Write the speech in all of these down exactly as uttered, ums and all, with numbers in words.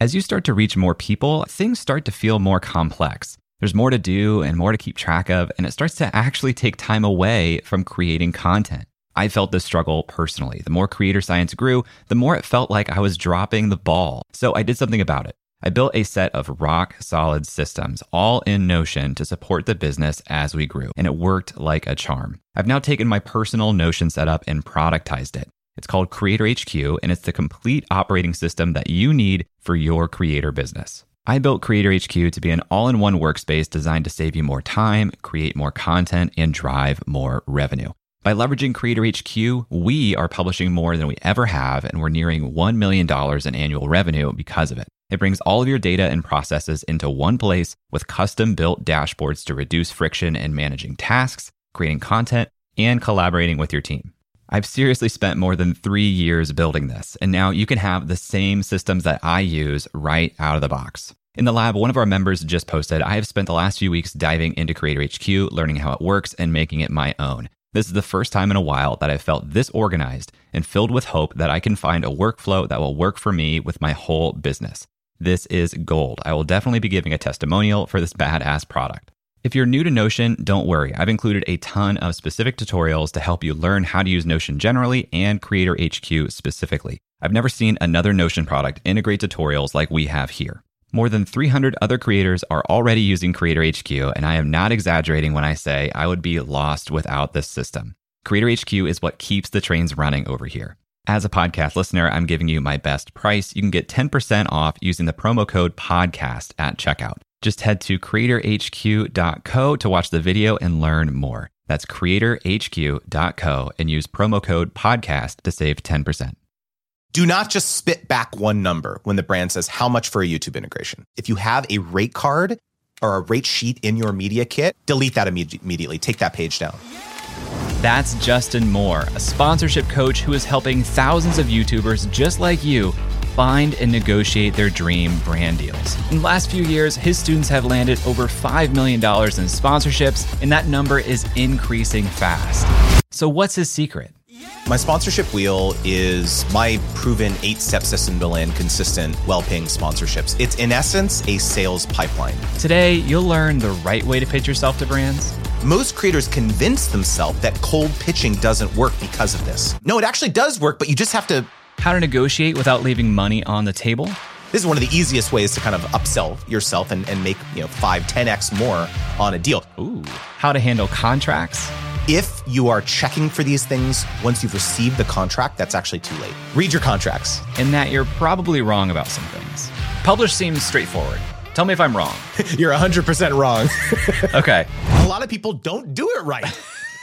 As you start to reach more people, things start to feel more complex. There's more to do and more to keep track of, and it starts to actually take time away from creating content. I felt this struggle personally. The more Creator Science grew, the more it felt like I was dropping the ball. So I did something about it. I built a set of rock-solid systems, all in Notion, to support the business as we grew, and it worked like a charm. I've now taken my personal Notion setup and productized it. It's called Creator H Q, and it's the complete operating system that you need for your creator business. I built Creator H Q to be an all-in-one workspace designed to save you more time, create more content, and drive more revenue. By leveraging Creator H Q, we are publishing more than we ever have, and we're nearing one million dollars in annual revenue because of it. It brings all of your data and processes into one place with custom-built dashboards to reduce friction in managing tasks, creating content, and collaborating with your team. I've seriously spent more than three years building this, and now you can have the same systems that I use right out of the box. In the lab, one of our members just posted, I have spent the last few weeks diving into Creator H Q, learning how it works, and making it my own. This is the first time in a while that I've felt this organized and filled with hope that I can find a workflow that will work for me with my whole business. This is gold. I will definitely be giving a testimonial for this badass product. If you're new to Notion, don't worry. I've included a ton of specific tutorials to help you learn how to use Notion generally and Creator H Q specifically. I've never seen another Notion product integrate tutorials like we have here. More than three hundred other creators are already using Creator H Q, and I am not exaggerating when I say I would be lost without this system. Creator H Q is what keeps the trains running over here. As a podcast listener, I'm giving you my best price. You can get ten percent off using the promo code podcast at checkout. Just head to creator h q dot co to watch the video and learn more. That's creator h q dot co and use promo code podcast to save ten percent. Do not just spit back one number when the brand says how much for a YouTube integration. If you have a rate card or a rate sheet in your media kit, delete that imme- immediately. Take that page down. That's Justin Moore, a sponsorship coach who is helping thousands of YouTubers just like you find and negotiate their dream brand deals. In the last few years, his students have landed over five million dollars in sponsorships, and that number is increasing fast. So what's his secret? My sponsorship wheel is my proven eight-step system to land consistent, well-paying sponsorships. It's, in essence, a sales pipeline. Today, you'll learn the right way to pitch yourself to brands. Most creators convince themselves that cold pitching doesn't work because of this. No, it actually does work, but you just have to... How to negotiate without leaving money on the table. This is one of the easiest ways to kind of upsell yourself and, and make, you know, five, ten x more on a deal. Ooh. How to handle contracts. If you are checking for these things once you've received the contract, that's actually too late. Read your contracts. And that you're probably wrong about some things. Publish seems straightforward. Tell me if I'm wrong. You're one hundred percent wrong. Okay. A lot of people don't do it right.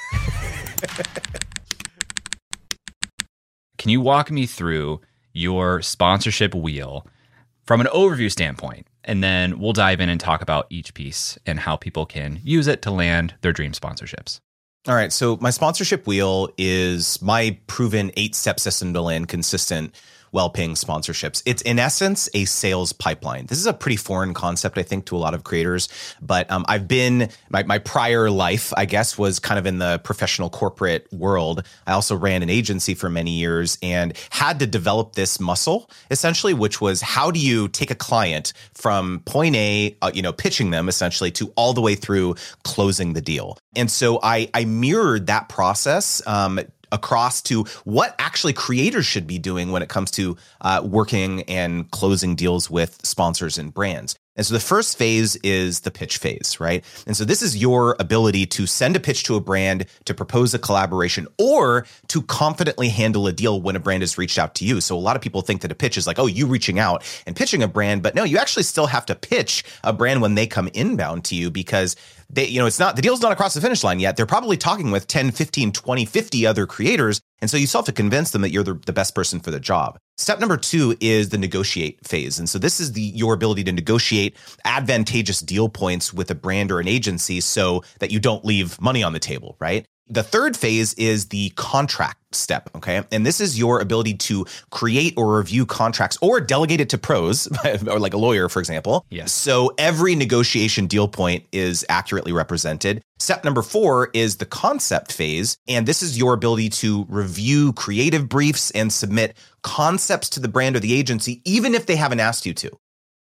Can you walk me through your sponsorship wheel from an overview standpoint? And then we'll dive in and talk about each piece and how people can use it to land their dream sponsorships. All right. So my sponsorship wheel is my proven eight-step system to land consistent, well-paying sponsorships. It's, in essence, a sales pipeline. This is a pretty foreign concept, I think, to a lot of creators. But um, I've been, my, my prior life, I guess, was kind of in the professional corporate world. I also ran an agency for many years and had to develop this muscle, essentially, which was how do you take a client from point A, uh, you know, pitching them, essentially, to all the way through closing the deal. And so I, I mirrored that process um, across to what actually creators should be doing when it comes to uh, working and closing deals with sponsors and brands. And so the first phase is the pitch phase, right? And so this is your ability to send a pitch to a brand, to propose a collaboration, or to confidently handle a deal when a brand has reached out to you. So a lot of people think that a pitch is like, oh, you reaching out and pitching a brand, but no, you actually still have to pitch a brand when they come inbound to you because they, you know, it's not, the deal's not across the finish line yet. They're probably talking with ten, fifteen, twenty, fifty other creators. And so you still have to convince them that you're the, the best person for the job. Step number two is the negotiate phase. And so this is the your ability to negotiate advantageous deal points with a brand or an agency so that you don't leave money on the table, right? The third phase is the contract step, okay? And this is your ability to create or review contracts or delegate it to pros, or like a lawyer, for example. Yes. So every negotiation deal point is accurately represented. Step number four is the concept phase. And this is your ability to review creative briefs and submit concepts to the brand or the agency, even if they haven't asked you to.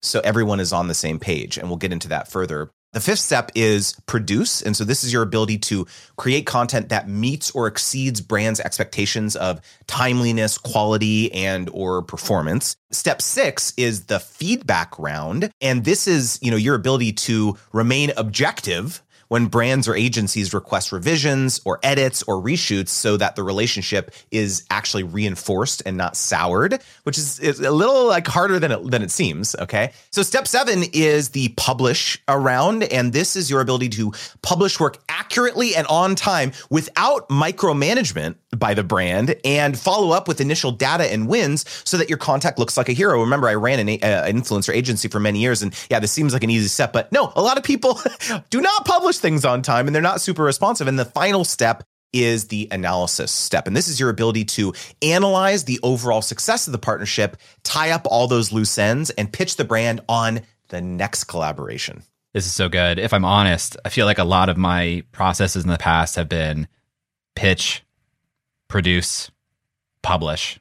so everyone is on the same page. And we'll get into that further. The fifth step is produce. And so this is your ability to create content that meets or exceeds brands' expectations of timeliness, quality, and or performance. Step six is the feedback round. And this is, you know, your ability to remain objective when brands or agencies request revisions or edits or reshoots so that the relationship is actually reinforced and not soured, which is, is a little like harder than it, than it seems. Okay. So step seven is the publish around. And this is your ability to publish work accurately and on time without micromanagement by the brand and follow up with initial data and wins so that your contact looks like a hero. Remember, I ran an, uh, an influencer agency for many years. And yeah, this seems like an easy step, but no, a lot of people do not publish things on time and they're not super responsive. And the final step is the analysis step. And this is your ability to analyze the overall success of the partnership, tie up all those loose ends, and pitch the brand on the next collaboration. This is so good. If I'm honest, I feel like a lot of my processes in the past have been pitch, produce, publish.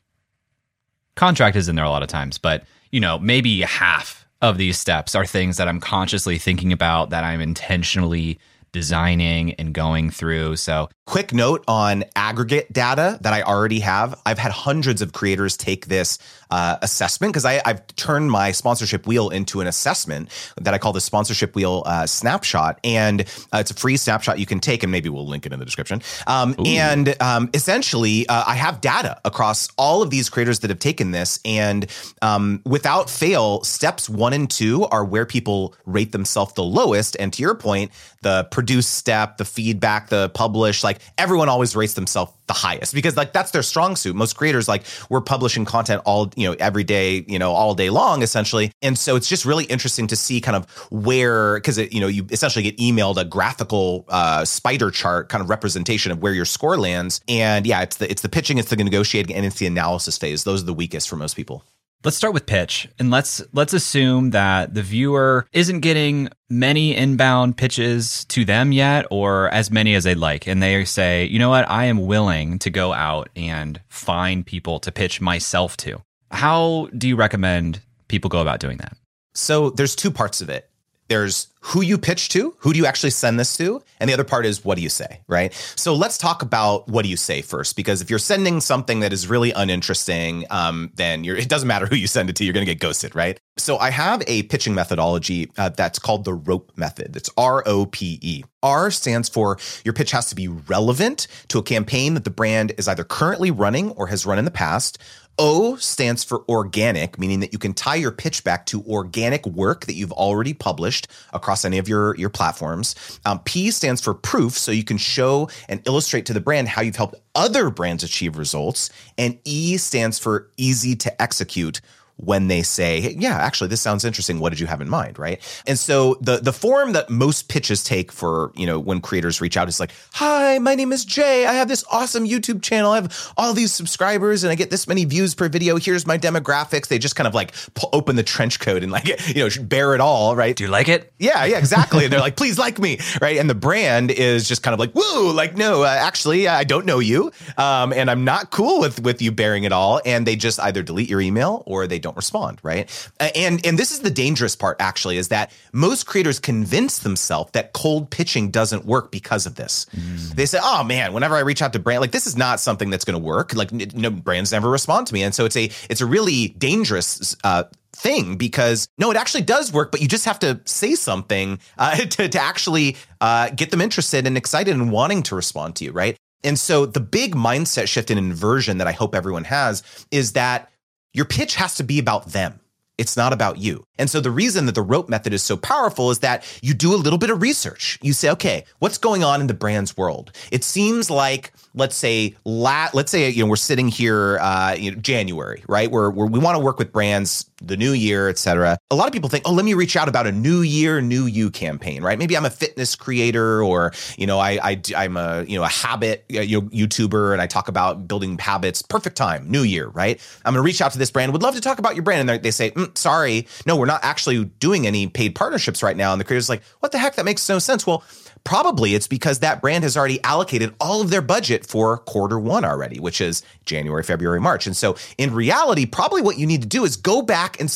Contract is in there a lot of times, but you know, maybe half of these steps are things that I'm consciously thinking about, that I'm intentionally designing and going through. So quick note on aggregate data that I already have. I've had hundreds of creators take this uh, assessment because I've turned my sponsorship wheel into an assessment that I call the sponsorship wheel uh, snapshot. And uh, it's a free snapshot you can take, and maybe we'll link it in the description. Um, and um, essentially, uh, I have data across all of these creators that have taken this. And um, without fail, steps one and two are where people rate themselves the lowest. And to your point, the produce step, the feedback, the publish, like everyone always rates themselves the highest because like that's their strong suit. Most creators, like we're publishing content all, you know, every day, you know, all day long essentially. And so it's just really interesting to see kind of where, because you know, you essentially get emailed a graphical uh, spider chart kind of representation of where your score lands. And yeah, it's the, it's the pitching, it's the negotiating, and it's the analysis phase. Those are the weakest for most people. Let's start with pitch, and let's let's assume that the viewer isn't getting many inbound pitches to them yet, or as many as they'd like, and they say, you know what, I am willing to go out and find people to pitch myself to. How do you recommend people go about doing that? So there's two parts of it. There's who you pitch to, who do you actually send this to? And the other part is what do you say, right? So let's talk about what do you say first, because if you're sending something that is really uninteresting, um, then you're, it doesn't matter who you send it to, you're going to get ghosted, right? So I have a pitching methodology uh, that's called the ROPE method. It's R O P E. R stands for your pitch has to be relevant to a campaign that the brand is either currently running or has run in the past. O stands for organic, meaning that you can tie your pitch back to organic work that you've already published across any of your, your platforms. Um, P stands for proof, so you can show and illustrate to the brand how you've helped other brands achieve results. And E stands for easy to execute, when they say, hey, yeah, actually, this sounds interesting. What did you have in mind, right? And so the the form that most pitches take for, you know, when creators reach out is like, hi, my name is Jay. I have this awesome YouTube channel. I have all these subscribers and I get this many views per video. Here's my demographics. They just kind of like pull, open the trench coat and like, you know, bear it all, right? Do you like it? Yeah, yeah, exactly. And they're like, please like me, right? And the brand is just kind of like, whoa, like, no, uh, actually, I don't know you. Um, and I'm not cool with, with you bearing it all. And they just either delete your email or they don't respond, right? And and this is the dangerous part, actually, is that most creators convince themselves that cold pitching doesn't work because of this. Mm. They say, oh man, whenever I reach out to brand, like this is not something that's going to work. Like no brands never respond to me. And so it's a it's a really dangerous uh thing because no, it actually does work, but you just have to say something uh, to, to actually uh, get them interested and excited and wanting to respond to you, right? And so the big mindset shift and inversion that I hope everyone has is that your pitch has to be about them. It's not about you. And so the reason that the ROPE method is so powerful is that you do a little bit of research. You say, okay, what's going on in the brand's world? It seems like, let's say, la- let's say, you know, we're sitting here, uh, you know, January, right? Where we're, we want to work with brands, the new year, et cetera. A lot of people think, oh, let me reach out about a new year, new you campaign, right? Maybe I'm a fitness creator, or you know, I, I I'm a you know a habit you know, YouTuber, and I talk about building habits. Perfect time, new year, right? I'm going to reach out to this brand. Would love to talk about your brand, and they say, mm, sorry, no, we're not actually doing any paid partnerships right now. And the creator's like, what the heck? That makes no sense. Well, probably it's because that brand has already allocated all of their budget for quarter one already, which is January, February, March. And so in reality, probably what you need to do is go back and see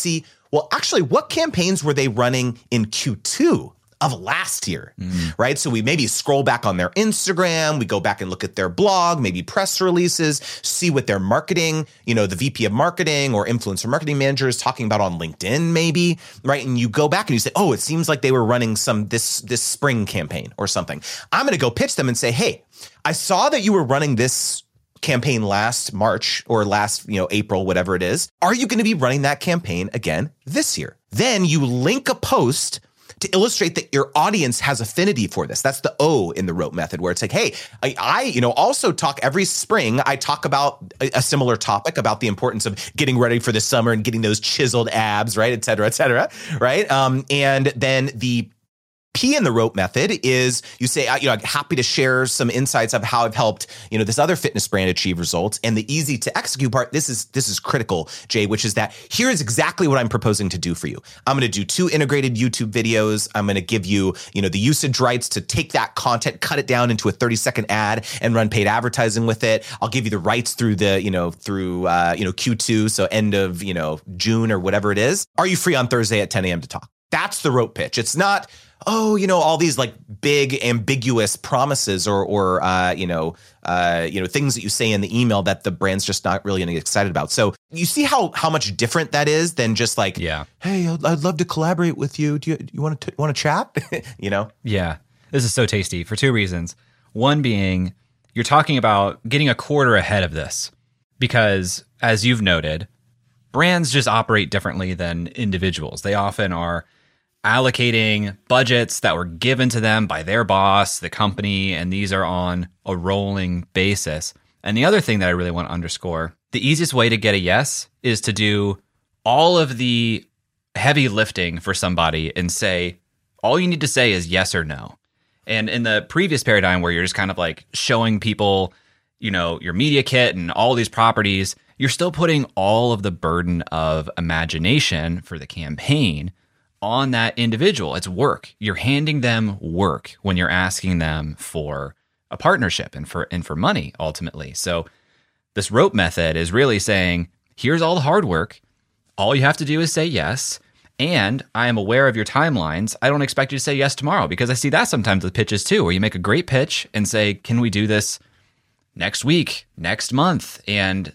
well, actually, what campaigns were they running in Q two of last year, mm. right? So we maybe scroll back on their Instagram, we go back and look at their blog, maybe press releases, see what their marketing, you know, the V P of marketing or influencer marketing manager is talking about on LinkedIn, maybe, right? And you go back and you say, oh, it seems like they were running some this this spring campaign or something. I'm going to go pitch them and say, hey, I saw that you were running this campaign last March or last, you know, April, whatever it is. Are you going to be running that campaign again this year? Then you link a post to illustrate that your audience has affinity for this. That's the O in the rope method, where it's like, hey, I, I you know, also talk every spring, I talk about a, a similar topic about the importance of getting ready for the summer and getting those chiseled abs, right, et cetera, et cetera, right? Um, and then the P in the rope method is you say, you know, I'm happy to share some insights of how I've helped, you know, this other fitness brand achieve results. And the easy to execute part, this is this is critical, Jay, which is that here is exactly what I'm proposing to do for you. I'm going to do two integrated YouTube videos. I'm going to give you, you know, the usage rights to take that content, cut it down into a thirty second ad and run paid advertising with it. I'll give you the rights through the, you know, through, uh, you know, Q two. So end of, you know, June or whatever it is. Are you free on Thursday at ten a.m. to talk? That's the rope pitch. It's not, oh, you know, all these like big ambiguous promises or, or uh, you know, uh, you know, things that you say in the email that the brand's just not really getting excited about. So you see how how much different that is than just like, yeah, hey, I'd, I'd love to collaborate with you. Do you, you want to want to chat? You know? Yeah, this is so tasty for two reasons. One being you're talking about getting a quarter ahead of this because, as you've noted, brands just operate differently than individuals. They often are allocating budgets that were given to them by their boss, the company, and these are on a rolling basis. And the other thing that I really want to underscore, the easiest way to get a yes is to do all of the heavy lifting for somebody and say, all you need to say is yes or no. And in the previous paradigm where you're just kind of like showing people, you know, your media kit and all these properties, you're still putting all of the burden of imagination for the campaign on that individual. It's work. You're handing them work when you're asking them for a partnership and for and for money ultimately. So this rope method is really saying, here's all the hard work. All you have to do is say yes. And I am aware of your timelines. I don't expect you to say yes tomorrow because I see that sometimes with pitches too, where you make a great pitch and say, can we do this next week, next month? And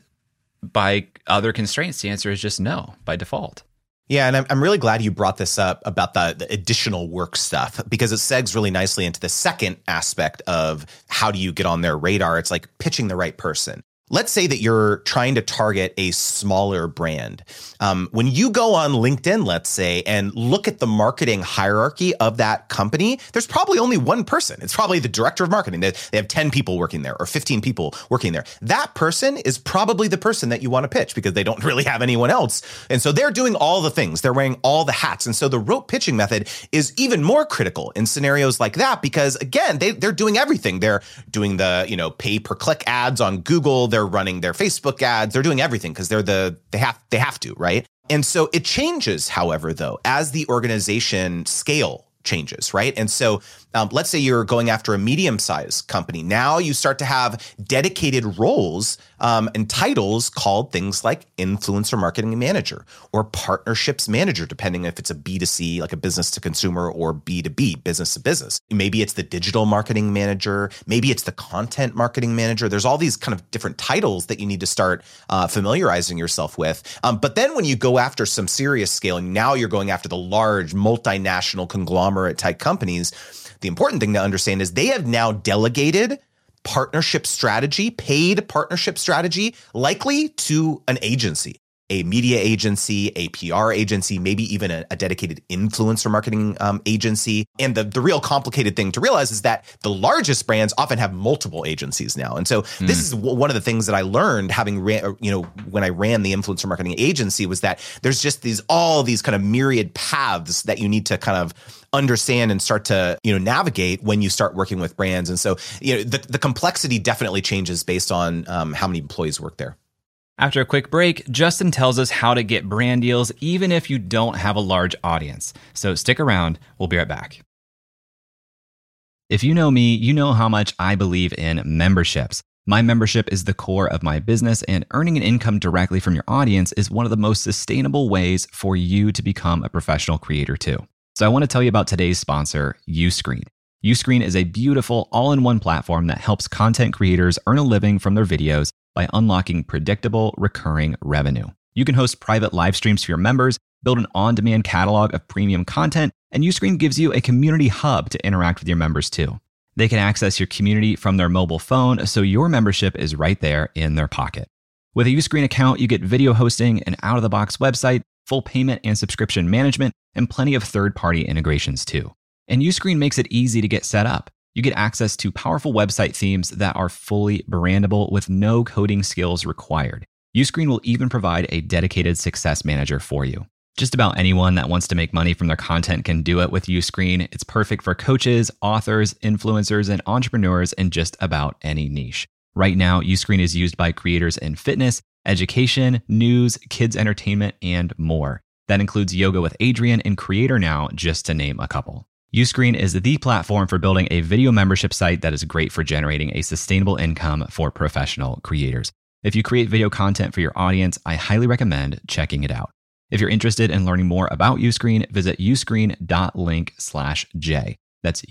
by other constraints, the answer is just no by default. Yeah, and I'm I'm really glad you brought this up about the, the additional work stuff because it segs really nicely into the second aspect of how do you get on their radar. It's like pitching the right person. Let's say that you're trying to target a smaller brand. Um, when you go on LinkedIn, let's say, and look at the marketing hierarchy of that company, there's probably only one person. It's probably the director of marketing. They, they have ten people working there or fifteen people working there. That person is probably the person that you want to pitch because they don't really have anyone else. And so they're doing all the things. They're wearing all the hats. And so the rope pitching method is even more critical in scenarios like that because, again, they, they're doing everything. They're doing the, you know, pay per click ads on Google. They're running their Facebook ads. They're doing everything because they're the they have they have to, right? And so it changes, however, though, as the organization scale changes, right? And so um, let's say you're going after a medium-sized company. Now you start to have dedicated roles um, and titles called things like influencer marketing manager or partnerships manager, depending if it's a B to C, like a business to consumer, or B to B, business to business. Maybe it's the digital marketing manager. Maybe it's the content marketing manager. There's all these kind of different titles that you need to start uh, familiarizing yourself with. Um, but then when you go after some serious scaling, now you're going after the large multinational conglomerate type companies. The important thing to understand is they have now delegated partnership strategy, paid partnership strategy, likely to an agency, a media agency, a P R agency, maybe even a, a dedicated influencer marketing um, agency. And the, the real complicated thing to realize is that the largest brands often have multiple agencies now. And so mm. this is w- one of the things that I learned having, ran, you know, when I ran the influencer marketing agency was that there's just these, all these kind of myriad paths that you need to kind of understand and start to, you know, navigate when you start working with brands. And so, you know, the, the complexity definitely changes based on um, how many employees work there. After a quick break, Justin tells us how to get brand deals even if you don't have a large audience. So stick around. We'll be right back. If you know me, you know how much I believe in memberships. My membership is the core of my business, and earning an income directly from your audience is one of the most sustainable ways for you to become a professional creator too. So I want to tell you about today's sponsor, Uscreen. Uscreen is a beautiful all-in-one platform that helps content creators earn a living from their videos by unlocking predictable, recurring revenue. You can host private live streams for your members, build an on-demand catalog of premium content, and Uscreen gives you a community hub to interact with your members too. They can access your community from their mobile phone, so your membership is right there in their pocket. With a Uscreen account, you get video hosting, an out-of-the-box website, full payment and subscription management, and plenty of third-party integrations too. And Uscreen makes it easy to get set up. You get access to powerful website themes that are fully brandable with no coding skills required. Uscreen will even provide a dedicated success manager for you. Just about anyone that wants to make money from their content can do it with Uscreen. It's perfect for coaches, authors, influencers, and entrepreneurs in just about any niche. Right now, Uscreen is used by creators in fitness, education, news, kids entertainment, and more. That includes Yoga with Adriene and Creator Now, just to name a couple. Uscreen is the platform for building a video membership site that is great for generating a sustainable income for professional creators. If you create video content for your audience, I highly recommend checking it out. If you're interested in learning more about Uscreen, visit uscreen.link slash J. That's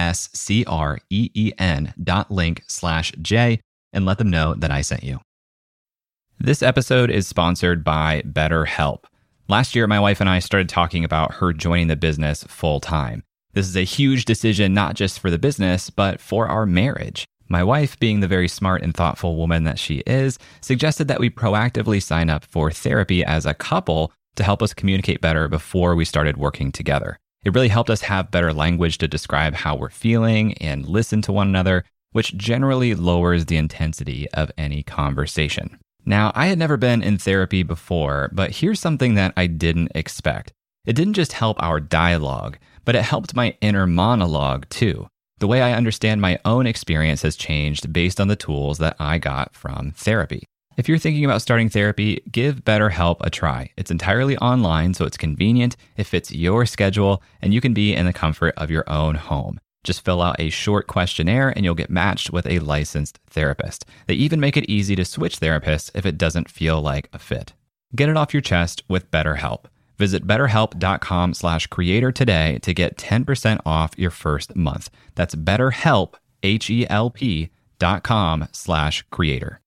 U-S-C-R-E-E-N dot link slash J, and let them know that I sent you. This episode is sponsored by BetterHelp. Last year, my wife and I started talking about her joining the business full time. This is a huge decision, not just for the business, but for our marriage. My wife, being the very smart and thoughtful woman that she is, suggested that we proactively sign up for therapy as a couple to help us communicate better before we started working together. It really helped us have better language to describe how we're feeling and listen to one another, which generally lowers the intensity of any conversation. Now, I had never been in therapy before, but here's something that I didn't expect. It didn't just help our dialogue, but it helped my inner monologue too. The way I understand my own experience has changed based on the tools that I got from therapy. If you're thinking about starting therapy, give BetterHelp a try. It's entirely online, so it's convenient, it fits your schedule, and you can be in the comfort of your own home. Just fill out a short questionnaire and you'll get matched with a licensed therapist. They even make it easy to switch therapists if it doesn't feel like a fit. Get it off your chest with BetterHelp. Visit betterhelp.com slash creator today to get ten percent off your first month. That's betterhelp, H-E-L-P dot com slash creator.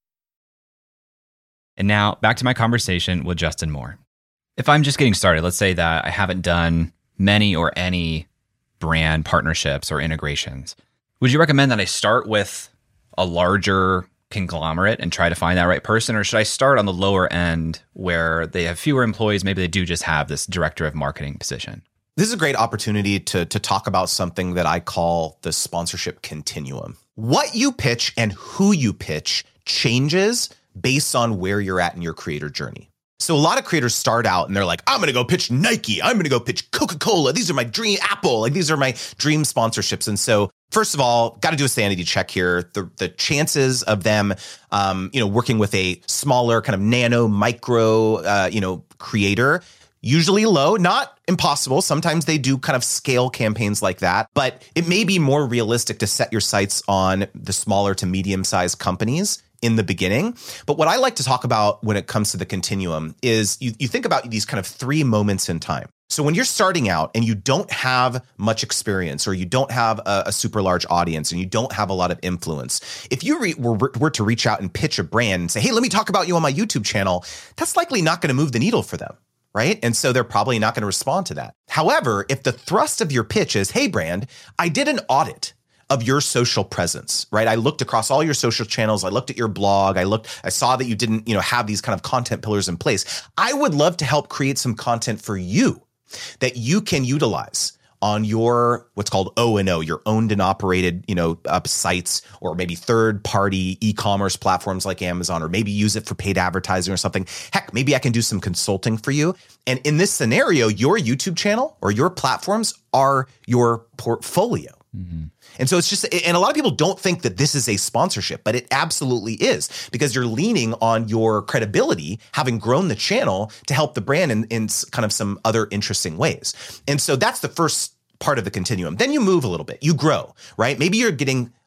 And now back to my conversation with Justin Moore. If I'm just getting started, let's say that I haven't done many or any brand partnerships or integrations, would you recommend that I start with a larger conglomerate and try to find that right person? Or should I start on the lower end where they have fewer employees? Maybe they do just have this director of marketing position. This is a great opportunity to, to talk about something that I call the sponsorship continuum. What you pitch and who you pitch changes based on where you're at in your creator journey. So a lot of creators start out and they're like, I'm going to go pitch Nike. I'm going to go pitch Coca-Cola. These are my dream Apple. Like these are my dream sponsorships. And so first of all, got to do a sanity check here. The the chances of them, um, you know, working with a smaller kind of nano micro, uh, you know, creator, usually low, not impossible. Sometimes they do kind of scale campaigns like that, but it may be more realistic to set your sights on the smaller to medium sized companies in the beginning. But what I like to talk about when it comes to the continuum is you, you think about these kind of three moments in time. So when you're starting out and you don't have much experience or you don't have a, a super large audience and you don't have a lot of influence, if you re- were, were to reach out and pitch a brand and say, hey, let me talk about you on my YouTube channel, that's likely not going to move the needle for them, right? And so they're probably not going to respond to that. However, if the thrust of your pitch is, hey, brand, I did an audit of your social presence, right? I looked across all your social channels. I looked at your blog. I looked, I saw that you didn't, you know, have these kind of content pillars in place. I would love to help create some content for you that you can utilize on your, what's called O and O, your owned and operated, you know, uh, sites, or maybe third party e-commerce platforms like Amazon, or maybe use it for paid advertising or something. Heck, maybe I can do some consulting for you. And in this scenario, your YouTube channel or your platforms are your portfolio. Mm-hmm. And so it's just, and a lot of people don't think that this is a sponsorship, but it absolutely is, because you're leaning on your credibility, having grown the channel, to help the brand in, in kind of some other interesting ways. And so that's the first part of the continuum. Then you move a little bit, you grow, right? Maybe you're getting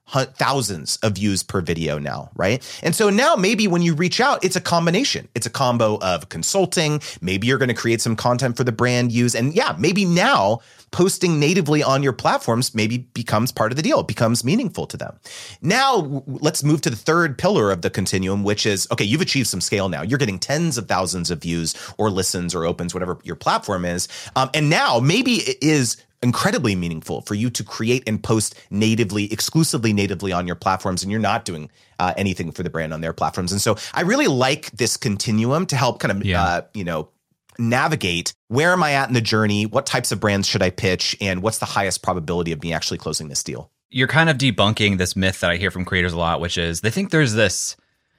thousands of views per video now, right? And so now maybe when you reach out, it's a combination. It's a combo of consulting. Maybe you're going to create some content for the brand use. And yeah, maybe now posting natively on your platforms maybe becomes part of the deal. It becomes meaningful to them. Now, let's move to the third pillar of the continuum, which is, okay, you've achieved some scale now. You're getting tens of thousands of views or listens or opens, whatever your platform is. Um, and now maybe it is incredibly meaningful for you to create and post natively, exclusively natively on your platforms, and you're not doing uh, anything for the brand on their platforms. And so I really like this continuum to help kind of, yeah. uh, you know, navigate where am I at in the journey? What types of brands should I pitch? And what's the highest probability of me actually closing this deal? You're kind of debunking this myth that I hear from creators a lot, which is they think there's this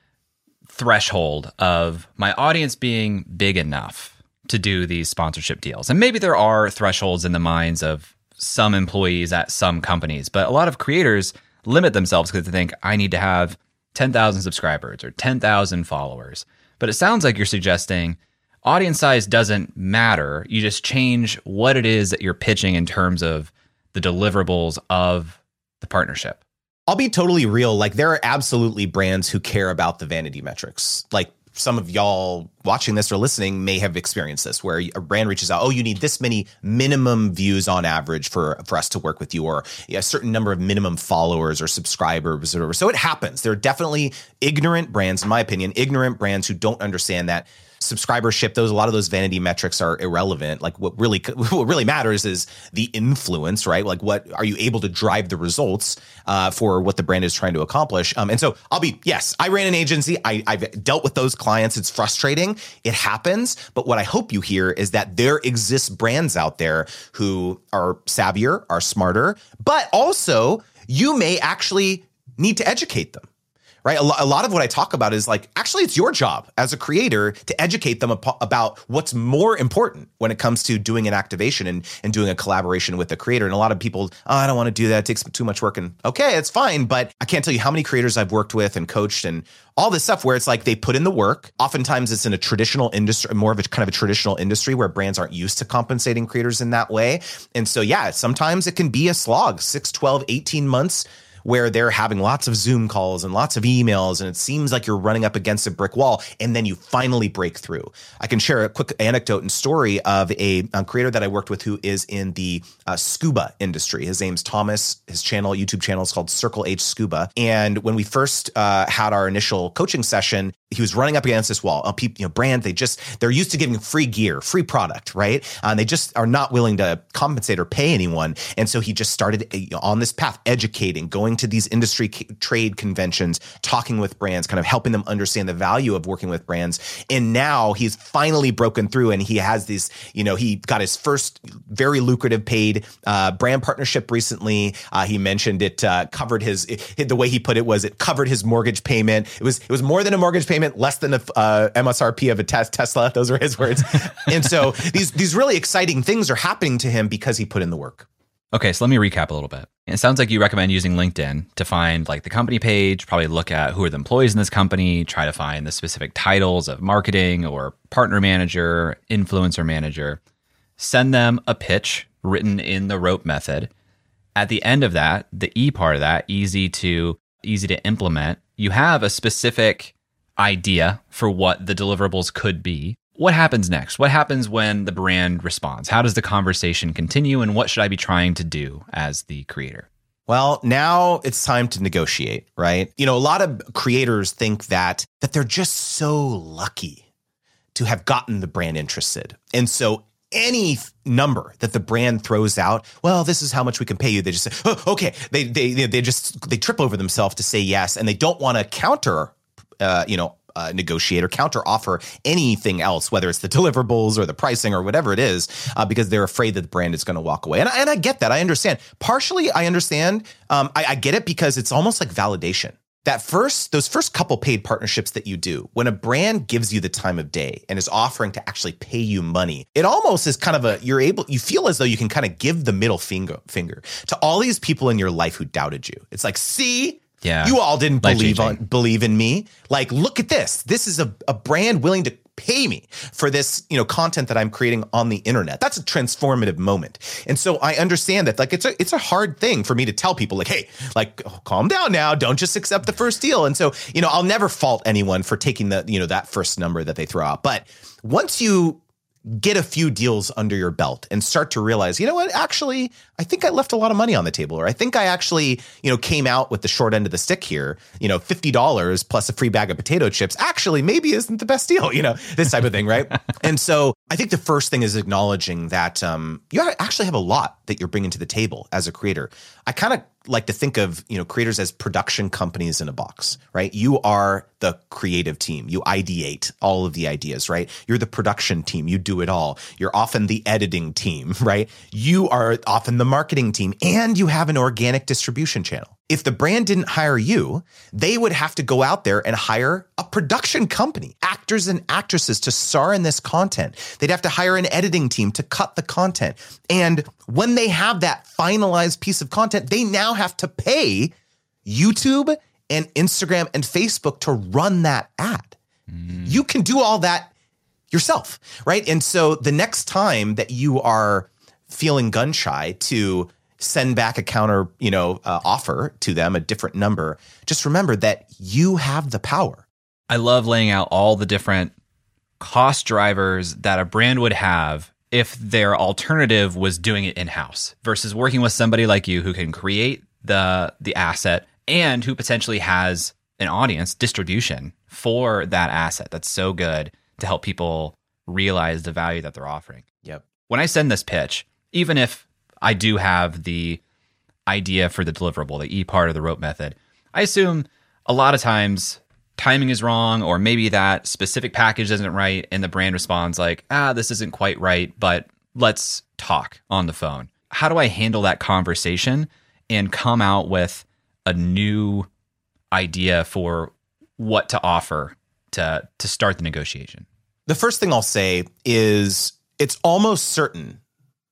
threshold of my audience being big enough to do these sponsorship deals. And maybe there are thresholds in the minds of some employees at some companies, but a lot of creators limit themselves because they think I need to have ten thousand subscribers or ten thousand followers. But it sounds like you're suggesting audience size doesn't matter. You just change what it is that you're pitching in terms of the deliverables of the partnership. I'll be totally real. Like, there are absolutely brands who care about the vanity metrics. Like, some of y'all watching this or listening may have experienced this, where a brand reaches out, oh, you need this many minimum views on average for, for us to work with you, or a certain number of minimum followers or subscribers or whatever. So it happens. There are definitely ignorant brands, in my opinion, ignorant brands who don't understand that subscribership, those a lot of those vanity metrics are irrelevant. Like, what really what really matters is the influence, right? Like, what are you able to drive the results uh, for what the brand is trying to accomplish? Um, and so I'll be, yes, I ran an agency. I, I've dealt with those clients. It's frustrating. It happens. But what I hope you hear is that there exists brands out there who are savvier, are smarter, but also you may actually need to educate them. Right. A, lo- a lot of what I talk about is like, actually, it's your job as a creator to educate them ap- about what's more important when it comes to doing an activation and, and doing a collaboration with the creator. And a lot of people, oh, I don't want to do that. It takes too much work. And okay, it's fine. But I can't tell you how many creators I've worked with and coached and all this stuff where it's like they put in the work. Oftentimes it's in a traditional industry, more of a kind of a traditional industry where brands aren't used to compensating creators in that way. And so, yeah, sometimes it can be a slog, six, twelve, eighteen months where they're having lots of Zoom calls and lots of emails, and it seems like you're running up against a brick wall, and then you finally break through. I can share a quick anecdote and story of a, a creator that I worked with who is in the uh, scuba industry. His name's Thomas. His channel, YouTube channel, is called Circle H Scuba. And when we first uh, had our initial coaching session, he was running up against this wall. Uh, people, you know, brand, they just, they're used to giving free gear, free product, right? Uh, and they just are not willing to compensate or pay anyone. And so he just started uh, on this path, educating, going to these industry c- trade conventions, talking with brands, kind of helping them understand the value of working with brands. And now he's finally broken through, and he has these, you know, he got his first very lucrative paid uh, brand partnership recently. Uh, he mentioned it uh, covered his, it, the way he put it was it covered his mortgage payment. It was, it was more than a mortgage payment, less than a uh, M S R P of a tes- Tesla. Those were his words. And so these, these really exciting things are happening to him because he put in the work. Okay, so let me recap a little bit. It sounds like you recommend using LinkedIn to find like the company page, probably look at who are the employees in this company, try to find the specific titles of marketing or partner manager, influencer manager, send them a pitch written in the rope method. At the end of that, the E part of that, easy to easy to implement, you have a specific idea for what the deliverables could be. What happens next? What happens when the brand responds? How does the conversation continue? And what should I be trying to do as the creator? Well, now it's time to negotiate, right? You know, a lot of creators think that that they're just so lucky to have gotten the brand interested. And so any number that the brand throws out, well, this is how much we can pay you, they just say, oh, okay. They they they just they trip over themselves to say yes, and they don't want to counter uh, you know, Uh, negotiate or counter offer anything else, whether it's the deliverables or the pricing or whatever it is, uh, because they're afraid that the brand is going to walk away. And, and I get that. I understand. Partially, I understand. Um, I, I get it because it's almost like validation. That first, those first couple paid partnerships that you do, when a brand gives you the time of day and is offering to actually pay you money, it almost is kind of a, you're able, you feel as though you can kind of give the middle finger, finger to all these people in your life who doubted you. It's like, see, Yeah. You all didn't believe on believe in me. Like, look at this. This is a, a brand willing to pay me for this, you know, content that I'm creating on the internet. That's a transformative moment. And so I understand that, like, it's a it's a hard thing for me to tell people, like, hey, like, oh, calm down now. Don't just accept the first deal. And so, you know, I'll never fault anyone for taking the, you know, that first number that they throw out. But once you get a few deals under your belt and start to realize, you know what, actually, I think I left a lot of money on the table, or I think I actually, you know, came out with the short end of the stick here, you know, fifty dollars plus a free bag of potato chips actually maybe isn't the best deal, you know, this type of thing, right? And so I think the first thing is acknowledging that um, you actually have a lot that you're bringing to the table as a creator. I kind of like to think of, you know, creators as production companies in a box, right? You are the creative team. You ideate all of the ideas, right? You're the production team. You do it all. You're often the editing team, right? You are often the marketing team, and you have an organic distribution channel. If the brand didn't hire you, they would have to go out there and hire a production company, actors and actresses to star in this content. They'd have to hire an editing team to cut the content. And when they have that finalized piece of content, they now have to pay YouTube and Instagram and Facebook to run that ad. Mm. You can do all that yourself, right? And so the next time that you are feeling gun shy to send back a counter, you know, uh, offer to them, a different number, just remember that you have the power. I love laying out all the different cost drivers that a brand would have if their alternative was doing it in-house versus working with somebody like you who can create the the asset and who potentially has an audience distribution for that asset that's so good to help people realize the value that they're offering. Yep. When I send this pitch, even if I do have the idea for the deliverable, the E part of the rope method, I assume a lot of times timing is wrong, or maybe that specific package isn't right, and the brand responds like, ah, this isn't quite right, but let's talk on the phone. How do I handle that conversation and come out with a new idea for what to offer to, to start the negotiation? The first thing I'll say is it's almost certain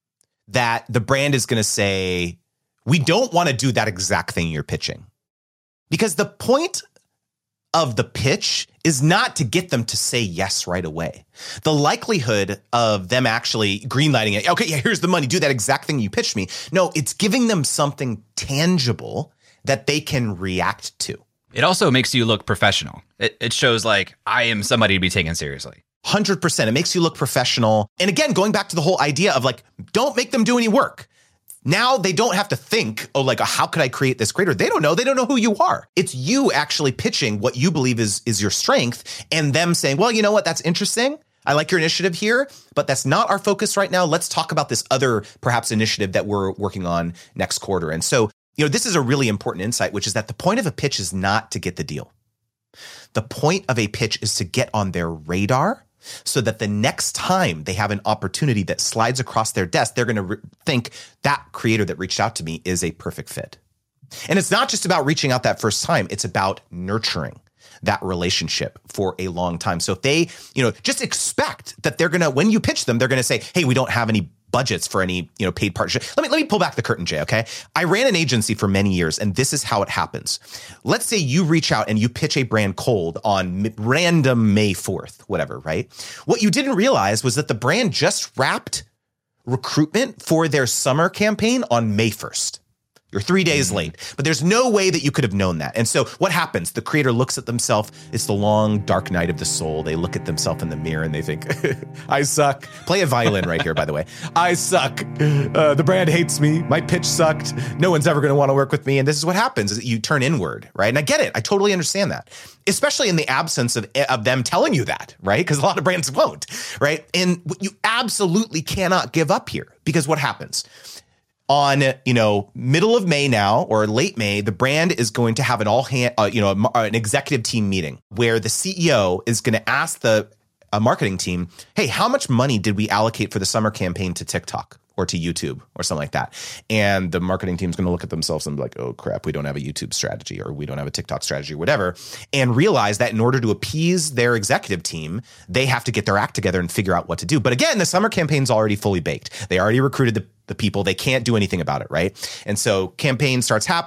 that the brand is going to say, we don't want to do that exact thing you're pitching. Because the point of the pitch is not to get them to say yes right away. The likelihood of them actually greenlighting it, okay, yeah, here's the money, do that exact thing you pitched me. No, it's giving them something tangible that they can react to. It also makes you look professional. It, it shows like, I am somebody to be taken seriously. one hundred percent. It makes you look professional. And again, going back to the whole idea of like, don't make them do any work. Now they don't have to think, oh, like, how could I create this creator? They don't know. They don't know who you are. It's you actually pitching what you believe is, is your strength, and them saying, well, you know what? That's interesting. I like your initiative here, but that's not our focus right now. Let's talk about this other perhaps initiative that we're working on next quarter. And so, you know, this is a really important insight, which is that the point of a pitch is not to get the deal. The point of a pitch is to get on their radar, so that the next time they have an opportunity that slides across their desk, they're going to re- think that creator that reached out to me is a perfect fit. And it's not just about reaching out that first time. It's about nurturing that relationship for a long time. So if they, you know, just expect that they're going to, when you pitch them, they're going to say, hey, we don't have any budgets for any, you know, paid partnership. Let me, let me pull back the curtain, Jay, okay? I ran an agency for many years, and this is how it happens. Let's say you reach out and you pitch a brand cold on m- random May fourth, whatever, right? What you didn't realize was that the brand just wrapped recruitment for their summer campaign on May first. You're three days late, but there's no way that you could have known that. And so what happens? The creator looks at themselves. It's the long, dark night of the soul. They look at themselves in the mirror and they think, I suck. Play a violin right here, by the way. I suck. Uh, the brand hates me. My pitch sucked. No one's ever going to want to work with me. And this is what happens, is that you turn inward, right? And I get it. I totally understand that, especially in the absence of, of them telling you that, right? Because a lot of brands won't, right? And you absolutely cannot give up here, because what happens? On, you know, middle of May now, or late May, the brand is going to have an all hand, uh, you know, an executive team meeting where the C E O is going to ask the uh, marketing team, hey, how much money did we allocate for the summer campaign to TikTok or to YouTube or something like that? And the marketing team is going to look at themselves and be like, oh crap, we don't have a YouTube strategy, or we don't have a TikTok strategy, or whatever, and realize that in order to appease their executive team, they have to get their act together and figure out what to do. But again, the summer campaign's already fully baked. They already recruited the the people. They can't do anything about it, right? And so campaign starts happening.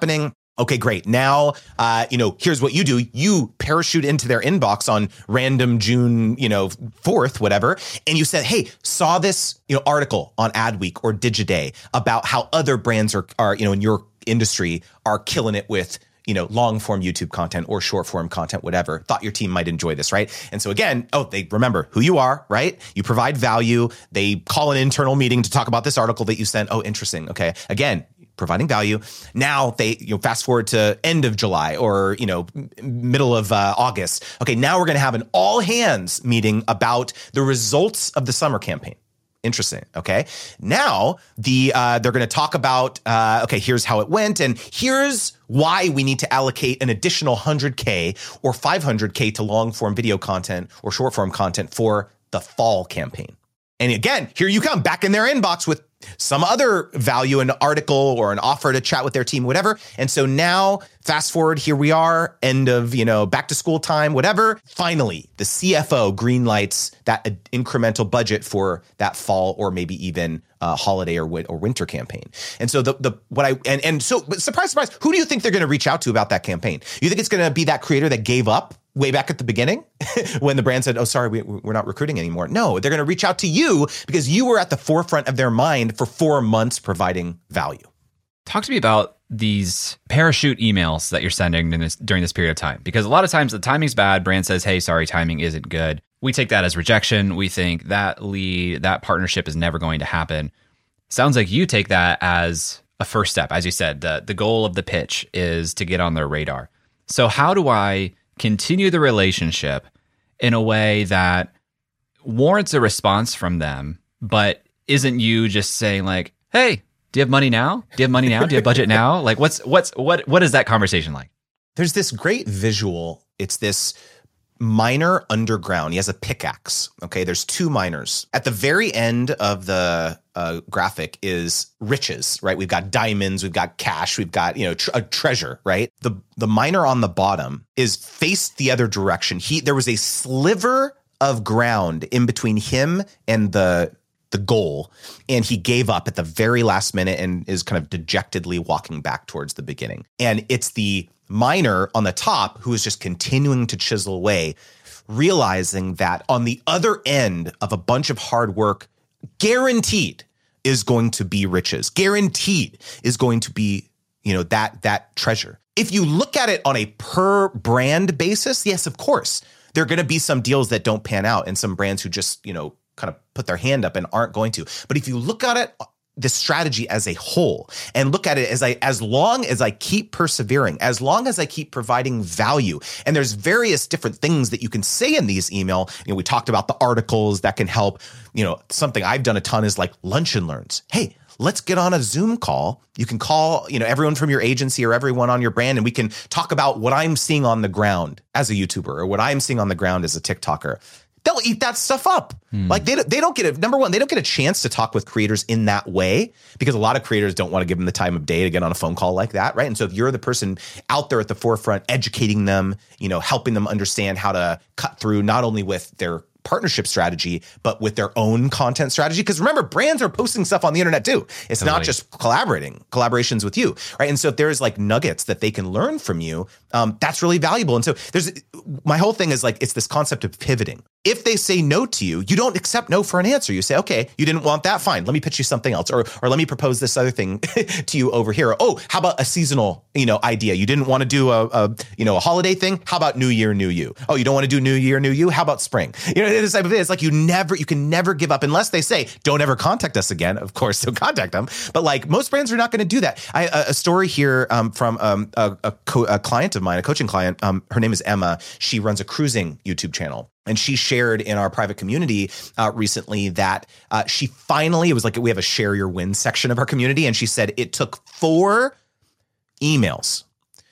Okay, great. Now, uh, you know, here's what you do. You parachute into their inbox on random June, you know, fourth, whatever. And you said, hey, saw this, you know, article on Adweek or Digiday about how other brands are, are, you know, in your industry are killing it with, you know, long form YouTube content or short form content, whatever. Thought your team might enjoy this, right? And so again, oh, they remember who you are, right? You provide value. They call an internal meeting to talk about this article that you sent. Oh, interesting. Okay. Again, providing value. Now they, you know, fast forward to end of July or, you know, middle of uh, August. Okay, now we're going to have an all hands meeting about the results of the summer campaign. Interesting. Okay. Now the uh, they're going to talk about, uh, okay, here's how it went. And here's why we need to allocate an additional one hundred K or five hundred K to long form video content or short form content for the fall campaign. And again, here you come back in their inbox with some other value, an article or an offer to chat with their team, whatever. And so now fast forward, here we are, end of, you know, back to school time, whatever. Finally, the C F O greenlights that incremental budget for that fall or maybe even uh, holiday or or winter campaign. And so the the what I and and so but surprise, surprise, who do you think they're going to reach out to about that campaign? You think it's going to be that creator that gave up way back at the beginning when the brand said, oh, sorry, we, we're not recruiting anymore? No, they're going to reach out to you because you were at the forefront of their mind for four months providing value. Talk to me about these parachute emails that you're sending in this, during this period of time, because a lot of times the timing's bad. Brand says, hey, sorry, timing isn't good. We take that as rejection. We think that lead, that partnership is never going to happen. Sounds like you take that as a first step. As you said, the, the goal of the pitch is to get on their radar. So how do I continue the relationship in a way that warrants a response from them, but isn't you just saying like, hey, do you have money now? Do you have money now? Do you have budget now? Like what's, what's, what, what is that conversation like? There's this great visual. It's this miner underground. He has a pickaxe. Okay. There's two miners. At the very end of the uh, graphic is riches, right? We've got diamonds, we've got cash, we've got, you know, tr- a treasure, right? The, the miner on the bottom is faced the other direction. He, there was a sliver of ground in between him and the, the goal. And he gave up at the very last minute and is kind of dejectedly walking back towards the beginning. And it's the miner on the top who is just continuing to chisel away, realizing that on the other end of a bunch of hard work, guaranteed is going to be riches, guaranteed is going to be, you know, that, that treasure. If you look at it on a per brand basis, yes, of course, there are going to be some deals that don't pan out and some brands who just, you know, kind of put their hand up and aren't going to. But if you look at it, the strategy as a whole and look at it as I, as long as I keep persevering, as long as I keep providing value, and there's various different things that you can say in these email. You know, we talked about the articles that can help. You know, something I've done a ton is like lunch and learns. Hey, let's get on a Zoom call. You can call, you know, everyone from your agency or everyone on your brand, and we can talk about what I'm seeing on the ground as a YouTuber or what I'm seeing on the ground as a TikToker. They'll eat that stuff up. Hmm. Like they, they don't get it. Number one, they don't get a chance to talk with creators in that way because a lot of creators don't want to give them the time of day to get on a phone call like that. Right. And so if you're the person out there at the forefront, educating them, you know, helping them understand how to cut through not only with their partnership strategy, but with their own content strategy. Because remember, brands are posting stuff on the internet too. It's totally. Not just collaborating, collaborations with you, right? And so if there's like nuggets that they can learn from you, um, that's really valuable. And so there's, my whole thing is like, it's this concept of pivoting. If they say no to you, you don't accept no for an answer. You say, okay, you didn't want that. Fine. Let me pitch you something else. Or, or let me propose this other thing to you over here. Or, oh, how about a seasonal, you know, idea? You didn't want to do a, a, you know, a holiday thing. How about New Year, New You? Oh, you don't want to do New Year, New You? How about spring? You know, this type of thing. It's like you never, you can never give up unless they say, don't ever contact us again. Of course, don't contact them. But like most brands are not going to do that. I, a, a story here um, from um, a, a, co- a client of mine, a coaching client. Um, her name is Emma. She runs a cruising YouTube channel. And she shared in our private community uh, recently that uh, she finally, it was like we have a share your wins section of our community. And she said it took four emails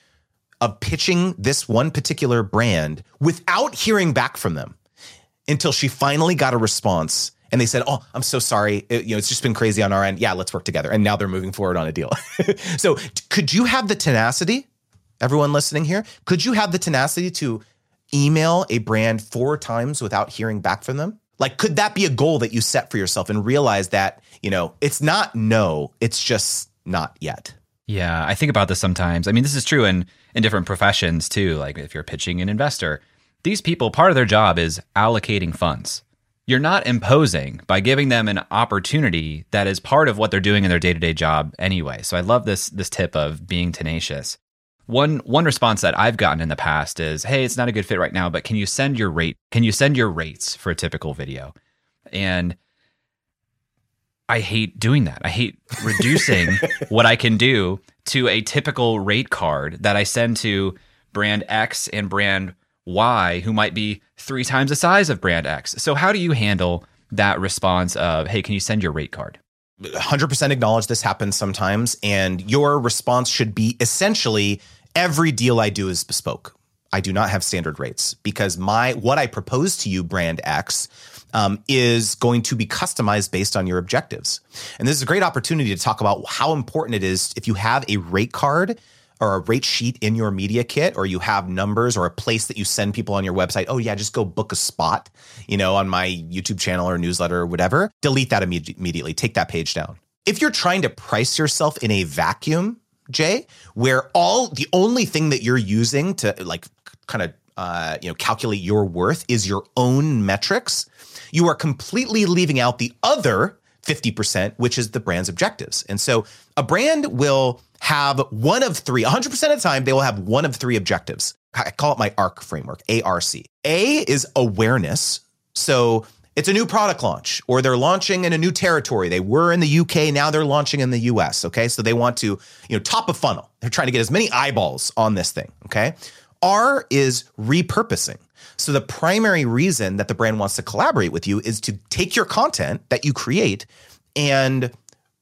of pitching this one particular brand without hearing back from them until she finally got a response. And they said, oh, I'm so sorry. It, you know, it's just been crazy on our end. Yeah, let's work together. And now they're moving forward on a deal. So could you have the tenacity, everyone listening here, could you have the tenacity to email a brand four times without hearing back from them? Like, could that be a goal that you set for yourself and realize that, you know, it's not no, it's just not yet? Yeah, I think about this sometimes. I mean, this is true in, in different professions too. Like if you're pitching an investor, these people, part of their job is allocating funds. You're not imposing by giving them an opportunity that is part of what they're doing in their day-to-day job anyway. So I love this this tip of being tenacious. One one response that I've gotten in the past is, "Hey, it's not a good fit right now, but can you send your rate? Can you send your rates for a typical video?" And I hate doing that. I hate reducing what I can do to a typical rate card that I send to brand X and brand Y, who might be three times the size of brand X. So how do you handle that response of, hey, can you send your rate card? one hundred percent acknowledge this happens sometimes. And your response should be essentially, every deal I do is bespoke. I do not have standard rates because my what I propose to you, brand X, um, is going to be customized based on your objectives. And this is a great opportunity to talk about how important it is if you have a rate card or a rate sheet in your media kit, or you have numbers or a place that you send people on your website. Oh yeah, just go book a spot, you know, on my YouTube channel or newsletter or whatever. Delete that imme- immediately. Take that page down. If you're trying to price yourself in a vacuum, Jay, where all the only thing that you're using to like kind of uh, you know calculate your worth is your own metrics, you are completely leaving out the other fifty percent, which is the brand's objectives. And so a brand will have one of three, one hundred percent of the time, they will have one of three objectives. I call it my ARC framework, A R C. A is awareness. So it's a new product launch, or they're launching in a new territory. They were in the U K, now they're launching in the U S, okay? So they want to, you know, top of funnel. They're trying to get as many eyeballs on this thing, okay? R is repurposing. So the primary reason that the brand wants to collaborate with you is to take your content that you create and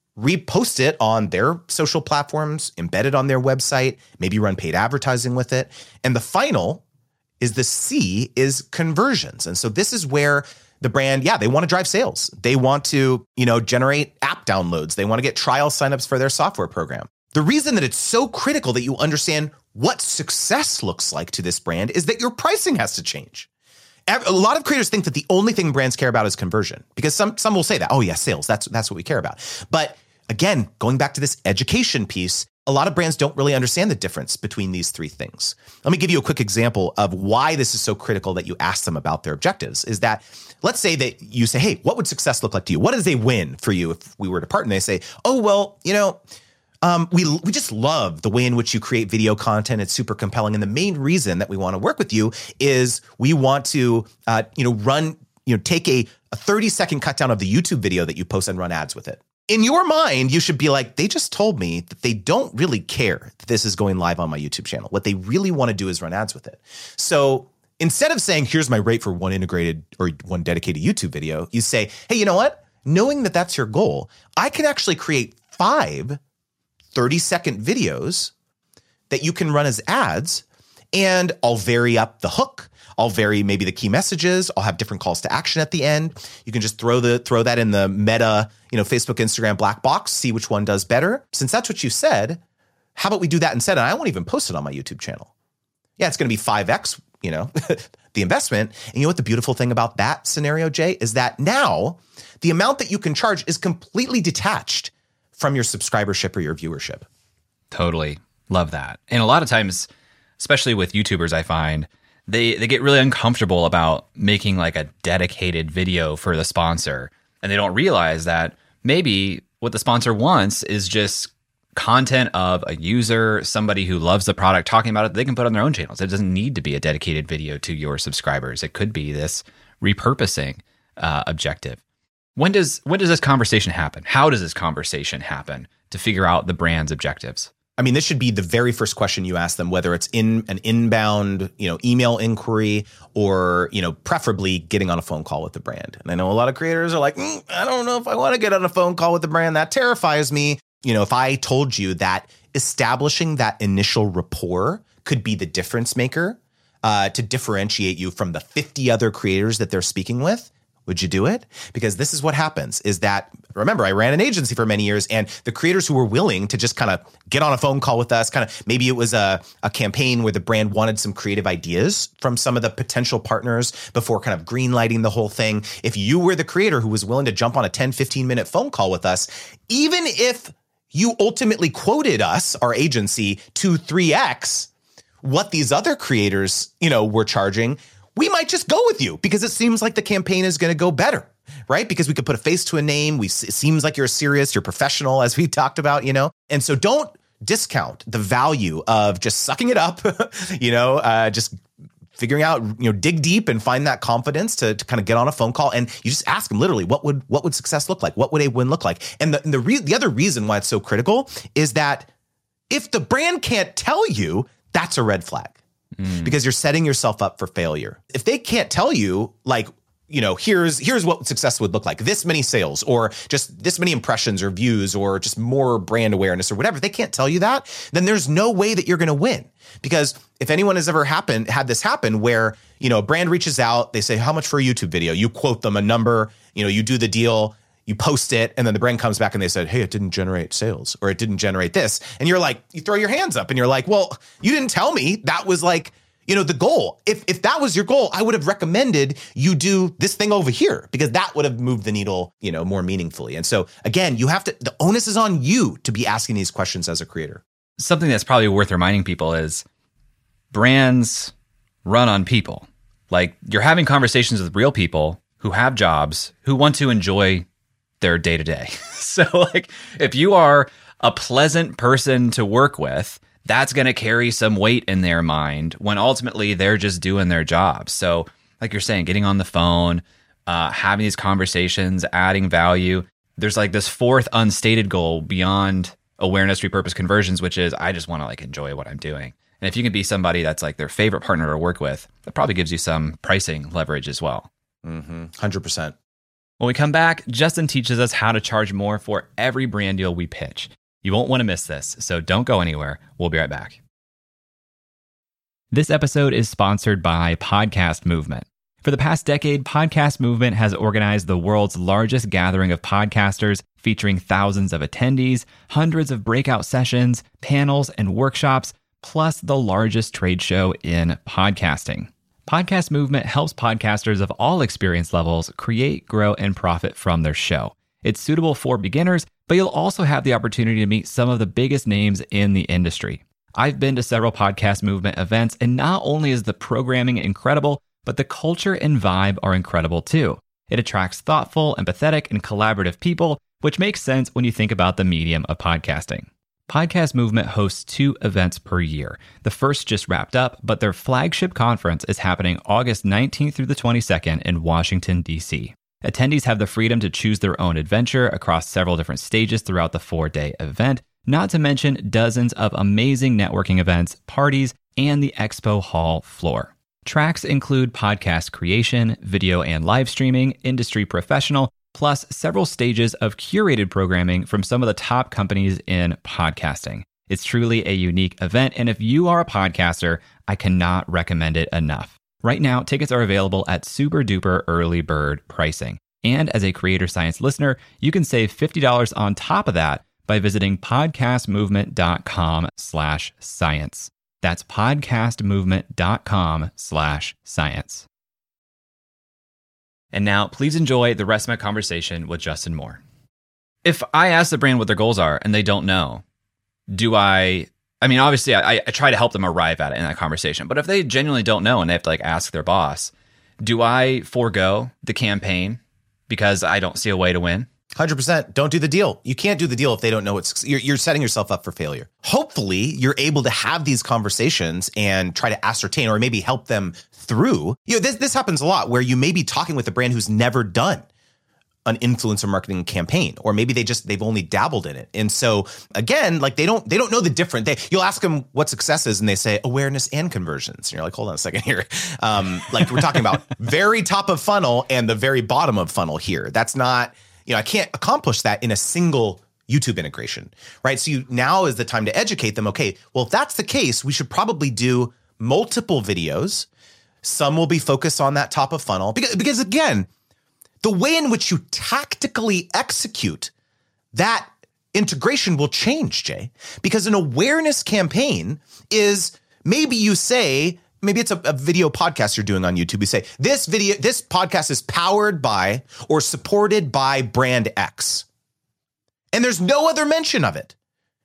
repost it on their social platforms, embed it on their website, maybe run paid advertising with it. And the final is the C is conversions. And so this is where the brand, yeah, they want to drive sales. They want to, you know, generate app downloads. They want to get trial signups for their software program. The reason that it's so critical that you understand what success looks like to this brand is that your pricing has to change. A lot of creators think that the only thing brands care about is conversion, because some some will say that, oh yeah, sales, that's that's what we care about. But again, going back to this education piece, a lot of brands don't really understand the difference between these three things. Let me give you a quick example of why this is so critical that you ask them about their objectives. Is that, let's say that you say, hey, what would success look like to you? What is a win for you if we were to part? And they say, oh, well, you know, Um, we we just love the way in which you create video content. It's super compelling. And the main reason that we want to work with you is we want to, uh, you know, run, you know, take a, a thirty second cut down of the YouTube video that you post and run ads with it. In your mind, you should be like, they just told me that they don't really care that this is going live on my YouTube channel. What they really want to do is run ads with it. So instead of saying, here's my rate for one integrated or one dedicated YouTube video, you say, hey, you know what? Knowing that that's your goal, I can actually create five thirty second videos that you can run as ads, and I'll vary up the hook. I'll vary maybe the key messages. I'll have different calls to action at the end. You can just throw the throw that in the Meta, you know, Facebook, Instagram black box, see which one does better. Since that's what you said, how about we do that instead? And I won't even post it on my YouTube channel. Yeah, it's going to be five X, you know, the investment. And you know what the beautiful thing about that scenario, Jay, is that now the amount that you can charge is completely detached from your subscribership or your viewership. Totally. Love that. And a lot of times, especially with YouTubers, I find they, they get really uncomfortable about making like a dedicated video for the sponsor. And they don't realize that maybe what the sponsor wants is just content of a user, somebody who loves the product, talking about it, they can put on their own channels. It doesn't need to be a dedicated video to your subscribers. It could be this repurposing uh, objective. When does when does this conversation happen? How does this conversation happen to figure out the brand's objectives? I mean, this should be the very first question you ask them, whether it's in an inbound, you know, email inquiry or, you know, preferably getting on a phone call with the brand. And I know a lot of creators are like, mm, I don't know if I want to get on a phone call with the brand. That terrifies me. You know, if I told you that establishing that initial rapport could be the difference maker uh, to differentiate you from the fifty other creators that they're speaking with, would you do it? Because this is what happens is that, remember, I ran an agency for many years, and the creators who were willing to just kind of get on a phone call with us, kind of maybe it was a, a campaign where the brand wanted some creative ideas from some of the potential partners before kind of green lighting the whole thing. If you were the creator who was willing to jump on a ten, fifteen minute phone call with us, even if you ultimately quoted us, our agency, to three X what these other creators, you know, were charging, we might just go with you because it seems like the campaign is going to go better, right? Because we could put a face to a name. We, it seems like you're serious, you're professional, as we talked about, you know? And so don't discount the value of just sucking it up, you know, uh, just figuring out, you know, dig deep and find that confidence to, to kind of get on a phone call. And you just ask them literally, what would what would success look like? What would a win look like? And the, and the, re- the other reason why it's so critical is that if the brand can't tell you, that's a red flag mm. because you're setting yourself up for failure. If they can't tell you, like, you know, here's here's what success would look like, this many sales or just this many impressions or views or just more brand awareness or whatever, if they can't tell you that, then there's no way that you're going to win. Because if anyone has ever happened, had this happen where, you know, a brand reaches out, they say, how much for a YouTube video? You quote them a number, you know, you do the deal, you post it, and then the brand comes back and they said, hey, it didn't generate sales or it didn't generate this. And you're like, you throw your hands up and you're like, well, you didn't tell me that was like, you know, the goal. If if that was your goal, I would have recommended you do this thing over here because that would have moved the needle, you know, more meaningfully. And so again, you have to, the onus is on you to be asking these questions as a creator. Something that's probably worth reminding people is brands run on people. Like, you're having conversations with real people who have jobs, who want to enjoy their day to day. So like, if you are a pleasant person to work with, that's going to carry some weight in their mind when ultimately they're just doing their job. So like you're saying, getting on the phone, uh, having these conversations, adding value. There's like this fourth unstated goal beyond awareness, repurpose, conversions, which is I just want to like enjoy what I'm doing. And if you can be somebody that's like their favorite partner to work with, that probably gives you some pricing leverage as well. Mm-hmm. one hundred percent. When we come back, Justin teaches us how to charge more for every brand deal we pitch. You won't want to miss this, so don't go anywhere. We'll be right back. This episode is sponsored by Podcast Movement. For the past decade, Podcast Movement has organized the world's largest gathering of podcasters, featuring thousands of attendees, hundreds of breakout sessions, panels, and workshops, plus the largest trade show in podcasting. Podcast Movement helps podcasters of all experience levels create, grow, and profit from their show. It's suitable for beginners, but you'll also have the opportunity to meet some of the biggest names in the industry. I've been to several Podcast Movement events, and not only is the programming incredible, but the culture and vibe are incredible too. It attracts thoughtful, empathetic, and collaborative people, which makes sense when you think about the medium of podcasting. Podcast Movement hosts two events per year. The first just wrapped up, but their flagship conference is happening August nineteenth through the twenty-second in Washington, D C. Attendees have the freedom to choose their own adventure across several different stages throughout the four-day event, not to mention dozens of amazing networking events, parties, and the expo hall floor. Tracks include podcast creation, video and live streaming, industry professional, plus several stages of curated programming from some of the top companies in podcasting. It's truly a unique event, and if you are a podcaster, I cannot recommend it enough. Right now, tickets are available at super duper early bird pricing. And as a Creator Science listener, you can save fifty dollars on top of that by visiting podcastmovement.com slash science. That's podcastmovement.com slash science. And now, please enjoy the rest of my conversation with Justin Moore. If I ask the brand what their goals are and they don't know, do I... I mean, obviously, I, I try to help them arrive at it in that conversation. But if they genuinely don't know and they have to like ask their boss, do I forego the campaign because I don't see a way to win? one hundred percent. Don't do the deal. You can't do the deal if they don't know what's, you're, you're setting yourself up for failure. Hopefully, you're able to have these conversations and try to ascertain or maybe help them through. You know, this, this happens a lot where you may be talking with a brand who's never done an influencer marketing campaign, or maybe they just, they've only dabbled in it. And so again, like they don't, they don't know the difference. They, you'll ask them what success is and they say awareness and conversions. And you're like, hold on a second here. Um, like we're talking about very top of funnel and the very bottom of funnel here. That's not, you know, I can't accomplish that in a single YouTube integration, right? So you, now is the time to educate them. Okay, well, if that's the case, we should probably do multiple videos. Some will be focused on that top of funnel because, because again, the way in which you tactically execute that integration will change, Jay, because an awareness campaign is maybe you say, maybe it's a, a video podcast you're doing on YouTube. You say this video, this podcast is powered by or supported by brand X. and there's no other mention of it.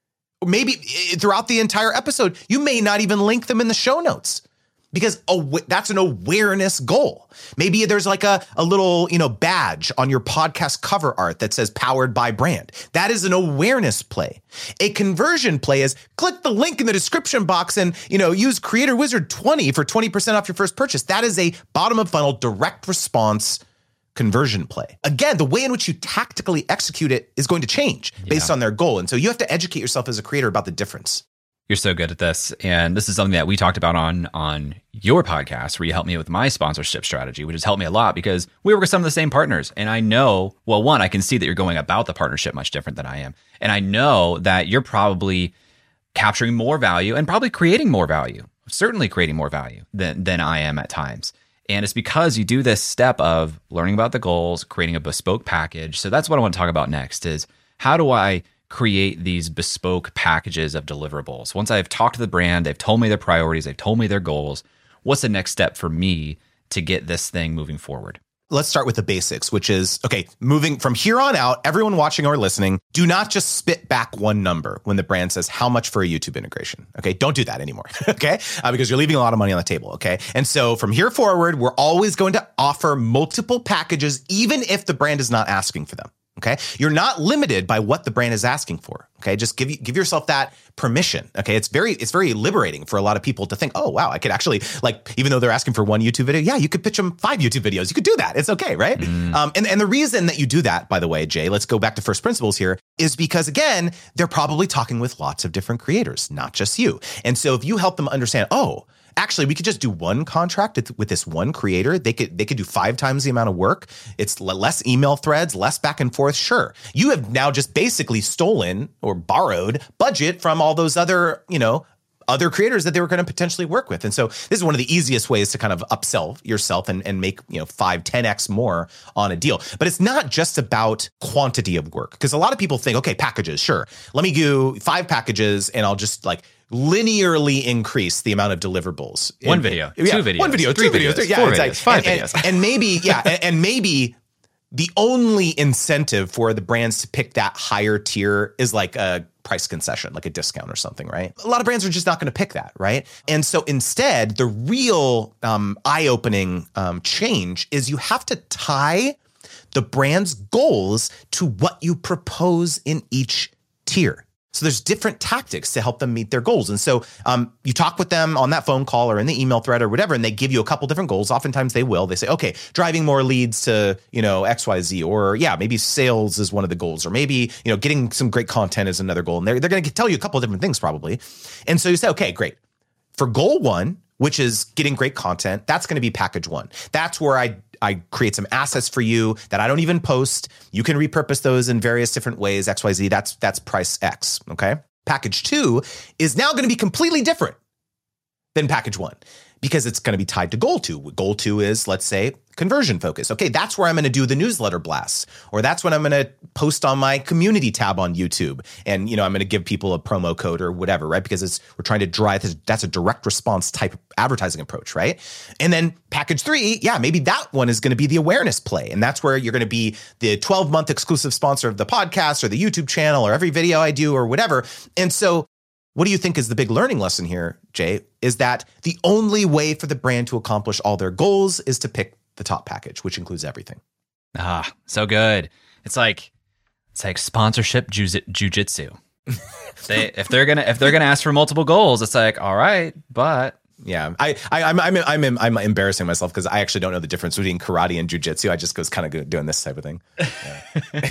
Maybe throughout the entire episode, you may not even link them in the show notes because aw- that's an awareness goal. Maybe there's like a, a little, you know, badge on your podcast cover art that says powered by brand. That is an awareness play. A conversion play is click the link in the description box and, you know, use Creator Wizard twenty for twenty percent off your first purchase. That is a bottom of funnel direct response conversion play. Again, the way in which you tactically execute it is going to change based yeah. on their goal. And so you have to educate yourself as a creator about the difference. You're so good at this. And this is something that we talked about on, on your podcast, where you helped me with my sponsorship strategy, which has helped me a lot because we work with some of the same partners. And I know, well, one, I can see that you're going about the partnership much different than I am. And I know that you're probably capturing more value and probably creating more value, certainly creating more value than, than I am at times. And it's because you do this step of learning about the goals, creating a bespoke package. So that's what I want to talk about next is how do I create these bespoke packages of deliverables? Once I've talked to the brand, they've told me their priorities, they've told me their goals, what's the next step for me to get this thing moving forward? Let's start with the basics, which is, okay, moving from here on out, everyone watching or listening, do not just spit back one number when the brand says how much for a YouTube integration. Okay, don't do that anymore. Okay, uh, because you're leaving a lot of money on the table. Okay, and so from here forward, we're always going to offer multiple packages, even if the brand is not asking for them. Okay, you're not limited by what the brand is asking for. Okay, just give you, give yourself that permission. Okay, it's very it's very liberating for a lot of people to think, oh wow, I could actually, like, even though they're asking for one YouTube video, yeah, you could pitch them five YouTube videos. You could do that. It's okay, right? Mm. Um, and and the reason that you do that, by the way, Jay, let's go back to first principles here, is because again, they're probably talking with lots of different creators, not just you. And so if you help them understand, oh, actually, we could just do one contract with this one creator. They could they could do five times the amount of work. It's less email threads, less back and forth. Sure, you have now just basically stolen or borrowed budget from all those other, you know, other creators that they were going to potentially work with. And so this is one of the easiest ways to kind of upsell yourself and, and make, you know, five, ten X more on a deal. But it's not just about quantity of work, because a lot of people think, okay, packages, sure. Let me do five packages and I'll just like linearly increase the amount of deliverables. One and, video, yeah, two videos, one video, three two videos, videos, three, yeah, four exactly. videos, five and, videos. And, and maybe, yeah, and, and maybe the only incentive for the brands to pick that higher tier is like a price concession, like a discount or something, right? A lot of brands are just not going to pick that, right? And so instead, the real um, eye-opening um, change is you have to tie the brand's goals to what you propose in each tier. So there's different tactics to help them meet their goals. And so um, you talk with them on that phone call or in the email thread or whatever, and they give you a couple different goals. Oftentimes they will. They say, okay, driving more leads to, you know, X Y Z, or yeah, maybe sales is one of the goals, or maybe, you know, getting some great content is another goal. And they're, they're going to tell you a couple of different things probably. And so you say, okay, great. For goal one, which is getting great content, that's going to be package one. That's where I I create some assets for you that I don't even post. You can repurpose those in various different ways, X Y Z. That's that's price X, okay? Package two is now going to be completely different than package one, because it's going to be tied to goal two. Goal two is, let's say, conversion focus. Okay, that's where I'm going to do the newsletter blasts, or that's when I'm going to post on my community tab on YouTube. And, you know, I'm going to give people a promo code or whatever, right? Because it's we're trying to drive this, that's a direct response type advertising approach, right? And then package three, yeah, maybe that one is going to be the awareness play. And that's where you're going to be the twelve month exclusive sponsor of the podcast or the YouTube channel or every video I do or whatever. And so what do you think is the big learning lesson here, Jay? Is that the only way for the brand to accomplish all their goals is to pick the top package, which includes everything. Ah, so good. It's like it's like sponsorship jujitsu. they if they're gonna if they're gonna ask for multiple goals, it's like, all right, but yeah, I, I I'm I'm I'm I'm embarrassing myself because I actually don't know the difference between karate and jujitsu. I just was kind of good at doing this type of thing. Yeah.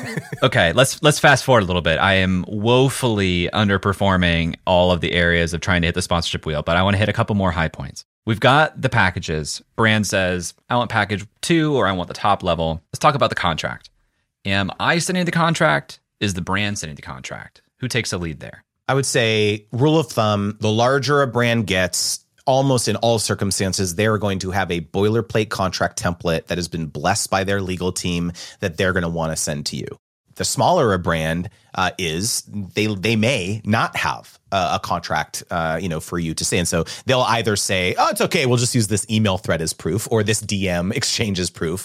Okay, let's let's fast forward a little bit. I am woefully underperforming all of the areas of trying to hit the sponsorship wheel, but I want to hit a couple more high points. We've got the packages. Brand says, I want package two, or I want the top level. Let's talk about the contract. Am I sending the contract? Is the brand sending the contract? Who takes the lead there? I would say, rule of thumb, the larger a brand gets, almost in all circumstances, they're going to have a boilerplate contract template that has been blessed by their legal team that they're going to want to send to you. The smaller a brand uh, is, they they may not have uh, a contract, uh, you know, for you to say. And so they'll either say, oh, it's okay, we'll just use this email thread as proof, or this D M exchange as proof.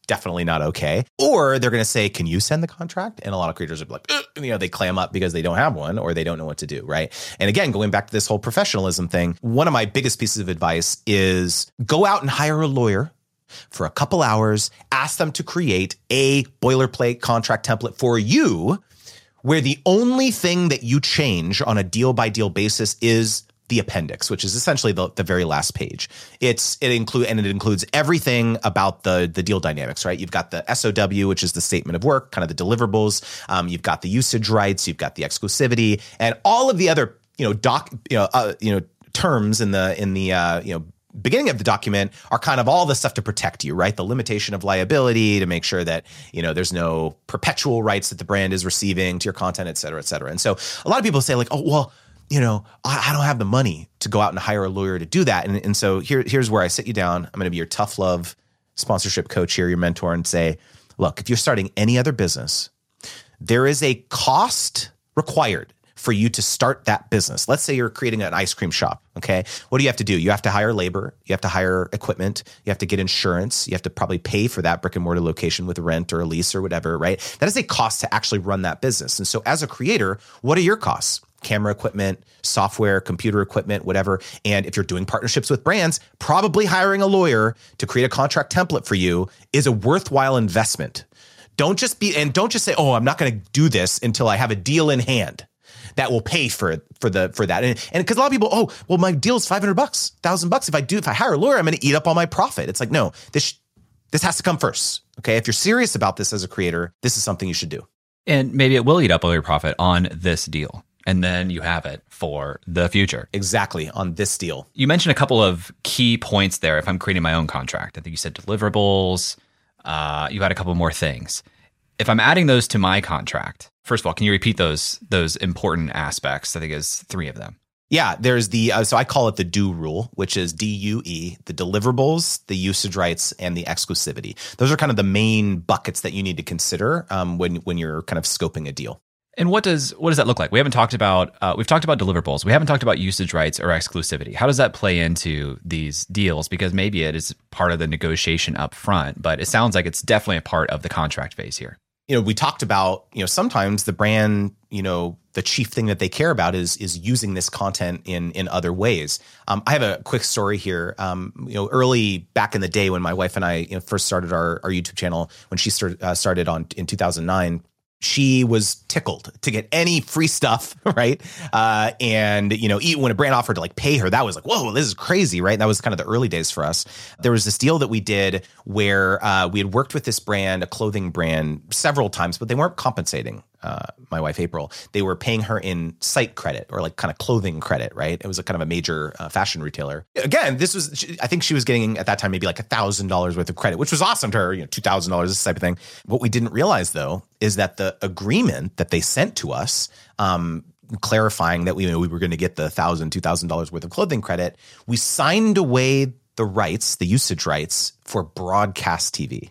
definitely not okay. Or they're going to say, can you send the contract? And a lot of creators are like, Ugh! you know, they clam up because they don't have one or they don't know what to do, right? And again, going back to this whole professionalism thing, one of my biggest pieces of advice is go out and hire a lawyer for a couple hours, ask them to create a boilerplate contract template for you where the only thing that you change on a deal by deal basis is the appendix, which is essentially the, the very last page. It's it include and it includes everything about the the deal dynamics, right? You've got the S O W, which is the statement of work, kind of the deliverables. Um, you've got the usage rights, you've got the exclusivity, and all of the other you know doc you know uh, you know terms in the in the uh, you know. beginning of the document are kind of all the stuff to protect you, right? The limitation of liability to make sure that, you know, there's no perpetual rights that the brand is receiving to your content, et cetera, et cetera. And so a lot of people say like, oh, well, you know, I, I don't have the money to go out and hire a lawyer to do that. And, and so here, here's where I sit you down. I'm going to be your tough love sponsorship coach here, your mentor, and say, look, if you're starting any other business, there is a cost required for you to start that business. Let's say you're creating an ice cream shop, okay? What do you have to do? You have to hire labor, you have to hire equipment, you have to get insurance, you have to probably pay for that brick and mortar location with rent or a lease or whatever, right? That is a cost to actually run that business. And so as a creator, what are your costs? Camera equipment, software, computer equipment, whatever. And if you're doing partnerships with brands, probably hiring a lawyer to create a contract template for you is a worthwhile investment. Don't just be, and don't just say, oh, I'm not going to do this until I have a deal in hand that will pay for for the for that. And and because a lot of people, oh, well, my deal is five hundred bucks, thousand bucks. If I do, if I hire a lawyer, I'm going to eat up all my profit. It's like, no, this this has to come first. Okay, if you're serious about this as a creator, this is something you should do. And maybe it will eat up all your profit on this deal, and then you have it for the future. Exactly, on this deal. You mentioned a couple of key points there. If I'm creating my own contract, I think you said deliverables. Uh, you had a couple more things. If I'm adding those to my contract, first of all, can you repeat those those important aspects? I think it's three of them. Yeah, there's the, uh, so I call it the D U rule, which is D U E, the deliverables, the usage rights, and the exclusivity. Those are kind of the main buckets that you need to consider um, when when you're kind of scoping a deal. And what does what does that look like? We haven't talked about, uh, we've talked about deliverables. We haven't talked about usage rights or exclusivity. How does that play into these deals? Because maybe it is part of the negotiation up front, but it sounds like it's definitely a part of the contract phase here. You know, we talked about, you know, sometimes the brand, you know, the chief thing that they care about is is using this content in in other ways. Um, I have a quick story here. Um, you know, early back in the day when my wife and I you know, first started our, our YouTube channel, when she started uh, started on in two thousand nine, she was tickled to get any free stuff, right? Uh, and, you know, even when a brand offered to like pay her, that was like, whoa, this is crazy, right? And that was kind of the early days for us. There was this deal that we did where uh, we had worked with this brand, a clothing brand, several times, but they weren't compensating uh, my wife, April. They were paying her in site credit or like kind of clothing credit, right? It was a kind of a major uh, fashion retailer. Again, this was, I think she was getting at that time maybe like a thousand dollars worth of credit, which was awesome to her, you know, two thousand dollars, this type of thing. What we didn't realize though, is that the agreement that they sent to us, um, clarifying that we, you know, we were going to get the thousand, two thousand dollars worth of clothing credit, we signed away the rights, the usage rights for broadcast T V.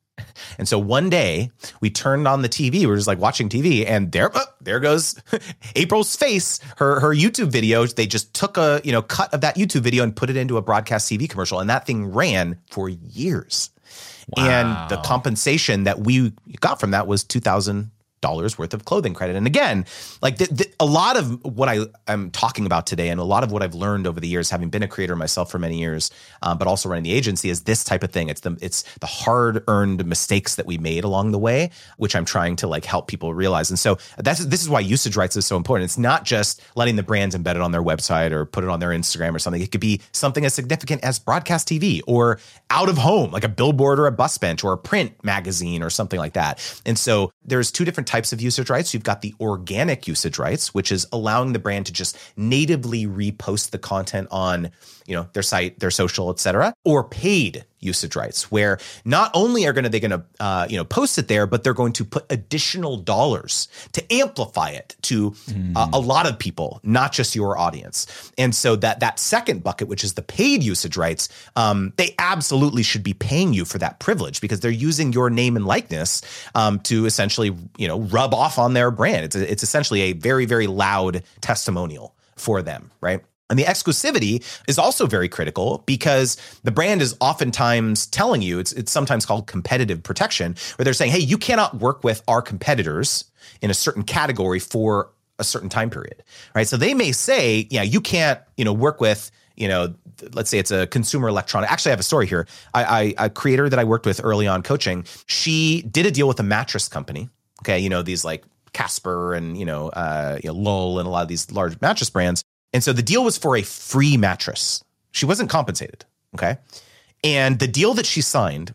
And so one day we turned on the T V, we were just like watching T V, and there, oh, there goes April's face, her her YouTube video. They just took a you know cut of that YouTube video and put it into a broadcast T V commercial, and that thing ran for years. Wow. And the compensation that we got from that was two thousand dollars worth of clothing credit. And again, like the, the, a lot of what I am talking about today and a lot of what I've learned over the years, having been a creator myself for many years, um, but also running the agency, is this type of thing. It's the it's the hard earned mistakes that we made along the way, which I'm trying to like help people realize. And so that's this is why usage rights is so important. It's not just letting the brands embed it on their website or put it on their Instagram or something. It could be something as significant as broadcast T V or out of home, like a billboard or a bus bench or a print magazine or something like that. And so there's two different types of usage rights. You've got the organic usage rights, which is allowing the brand to just natively repost the content on, you know, their site, their social, et cetera, or paid usage rights, where not only are going to they going to uh, you know post it there, but they're going to put additional dollars to amplify it to mm. uh, a lot of people, not just your audience. And so that that second bucket, which is the paid usage rights, um, they absolutely should be paying you for that privilege because they're using your name and likeness um, to essentially you know rub off on their brand. It's a, it's essentially a very very loud testimonial for them, right? And the exclusivity is also very critical because the brand is oftentimes telling you, it's it's sometimes called competitive protection, where they're saying, hey, you cannot work with our competitors in a certain category for a certain time period, right? So they may say, yeah, you can't, you know, work with, you know, let's say it's a consumer electronic. Actually, I have a story here. I, I a creator that I worked with early on coaching, she did a deal with a mattress company. Okay, you know, these like Casper and, you know, uh, you know, Lowell and a lot of these large mattress brands. And so the deal was for a free mattress. She wasn't compensated, okay? And the deal that she signed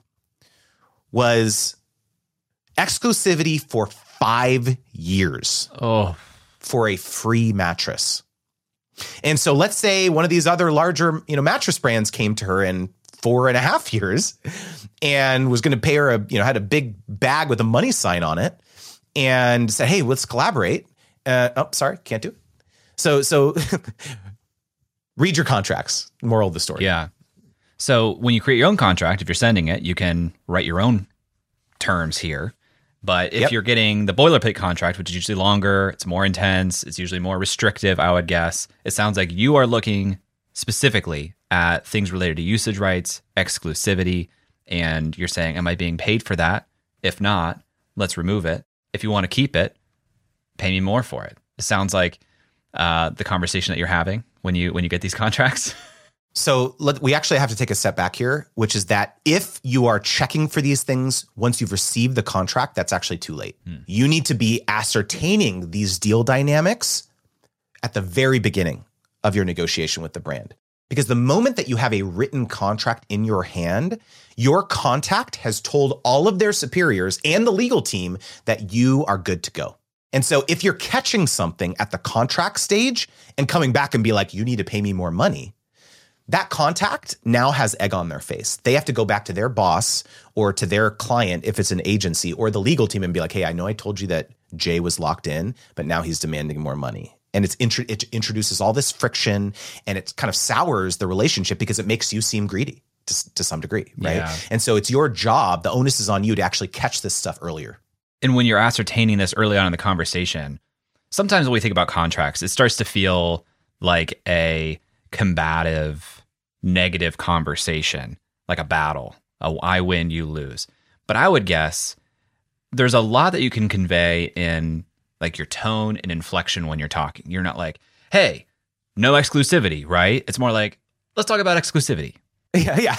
was exclusivity for five years oh. for a free mattress. And so let's say one of these other larger, you know, mattress brands came to her in four and a half years and was going to pay her a, you know, had a big bag with a money sign on it and said, hey, let's collaborate. Uh, oh, sorry, can't do it. So, so read your contracts. Moral of the story. Yeah. So when you create your own contract, if you're sending it, you can write your own terms here. But if yep. you're getting the boilerplate contract, which is usually longer, it's more intense, it's usually more restrictive, I would guess. It sounds like you are looking specifically at things related to usage rights, exclusivity, and you're saying, am I being paid for that? If not, let's remove it. If you want to keep it, pay me more for it. It sounds like Uh, the conversation that you're having when you when you get these contracts. So let, we actually have to take a step back here, which is that if you are checking for these things once you've received the contract, that's actually too late. Hmm. You need to be ascertaining these deal dynamics at the very beginning of your negotiation with the brand. Because the moment that you have a written contract in your hand, your contact has told all of their superiors and the legal team that you are good to go. And so if you're catching something at the contract stage and coming back and be like, you need to pay me more money, that contact now has egg on their face. They have to go back to their boss or to their client if it's an agency or the legal team and be like, hey, I know I told you that Jay was locked in, but now he's demanding more money. And it's intro- it introduces all this friction and it kind of sours the relationship because it makes you seem greedy to, to some degree, right? Yeah. And so it's your job, the onus is on you to actually catch this stuff earlier. And when you're ascertaining this early on in the conversation, sometimes when we think about contracts, it starts to feel like a combative, negative conversation, like a battle, a I win, you lose. But I would guess there's a lot that you can convey in like your tone and inflection when you're talking. You're not like, hey, no exclusivity, right? It's more like, let's talk about exclusivity. Yeah, yeah.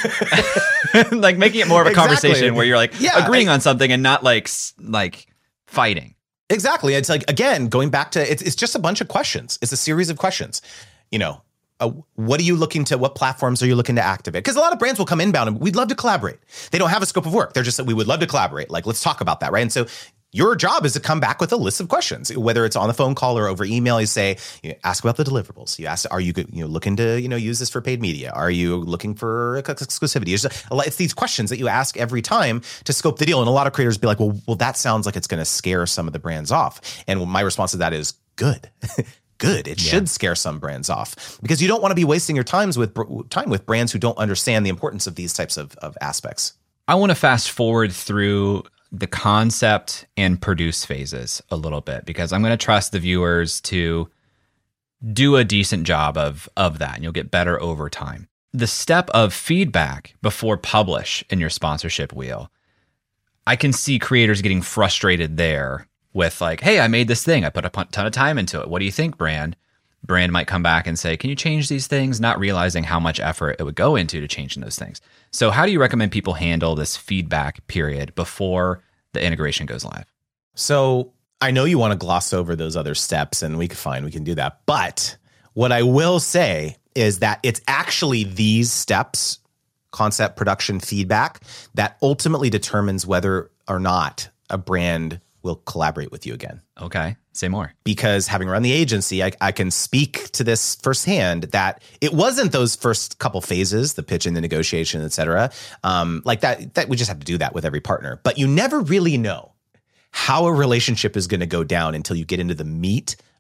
Like making it more of a exactly. conversation where you're like yeah, agreeing I, on something and not like like fighting. Exactly. It's like, again, going back to, it's, it's just a bunch of questions. It's a series of questions. You know, uh, what are you looking to, what platforms are you looking to activate? Because a lot of brands will come inbound and we'd love to collaborate. They don't have a scope of work. They're just like, we would love to collaborate. Like, let's talk about that, right? And so your job is to come back with a list of questions, whether it's on the phone call or over email. You say, you ask about the deliverables. You ask, are you, you know, looking to, you know, use this for paid media? Are you looking for exclusivity? It's, it's these questions that you ask every time to scope the deal. And a lot of creators be like, well, well, that sounds like it's going to scare some of the brands off. And my response to that is good. Good. It yeah. should scare some brands off because you don't want to be wasting your times with time with brands who don't understand the importance of these types of, of aspects. I want to fast forward through the concept and produce phases a little bit because I'm going to trust the viewers to do a decent job of, of that and you'll get better over time. The step of feedback before publish in your sponsorship wheel, I can see creators getting frustrated there with like, hey, I made this thing. I put a ton of time into it. What do you think, brand? Brand might come back and say, can you change these things? Not realizing how much effort it would go into to changing those things. So how do you recommend people handle this feedback period before the integration goes live? So I know you want to gloss over those other steps and we can fine, we can do that. But what I will say is that it's actually these steps, concept, production, feedback, that ultimately determines whether or not a brand will collaborate with you again. Okay. Say more. Because having run the agency, I, I can speak to this firsthand that it wasn't those first couple phases, the pitch and the negotiation, et cetera. Um, like that, that we just have to do that with every partner. But you never really know how a relationship is going to go down until you get into the meat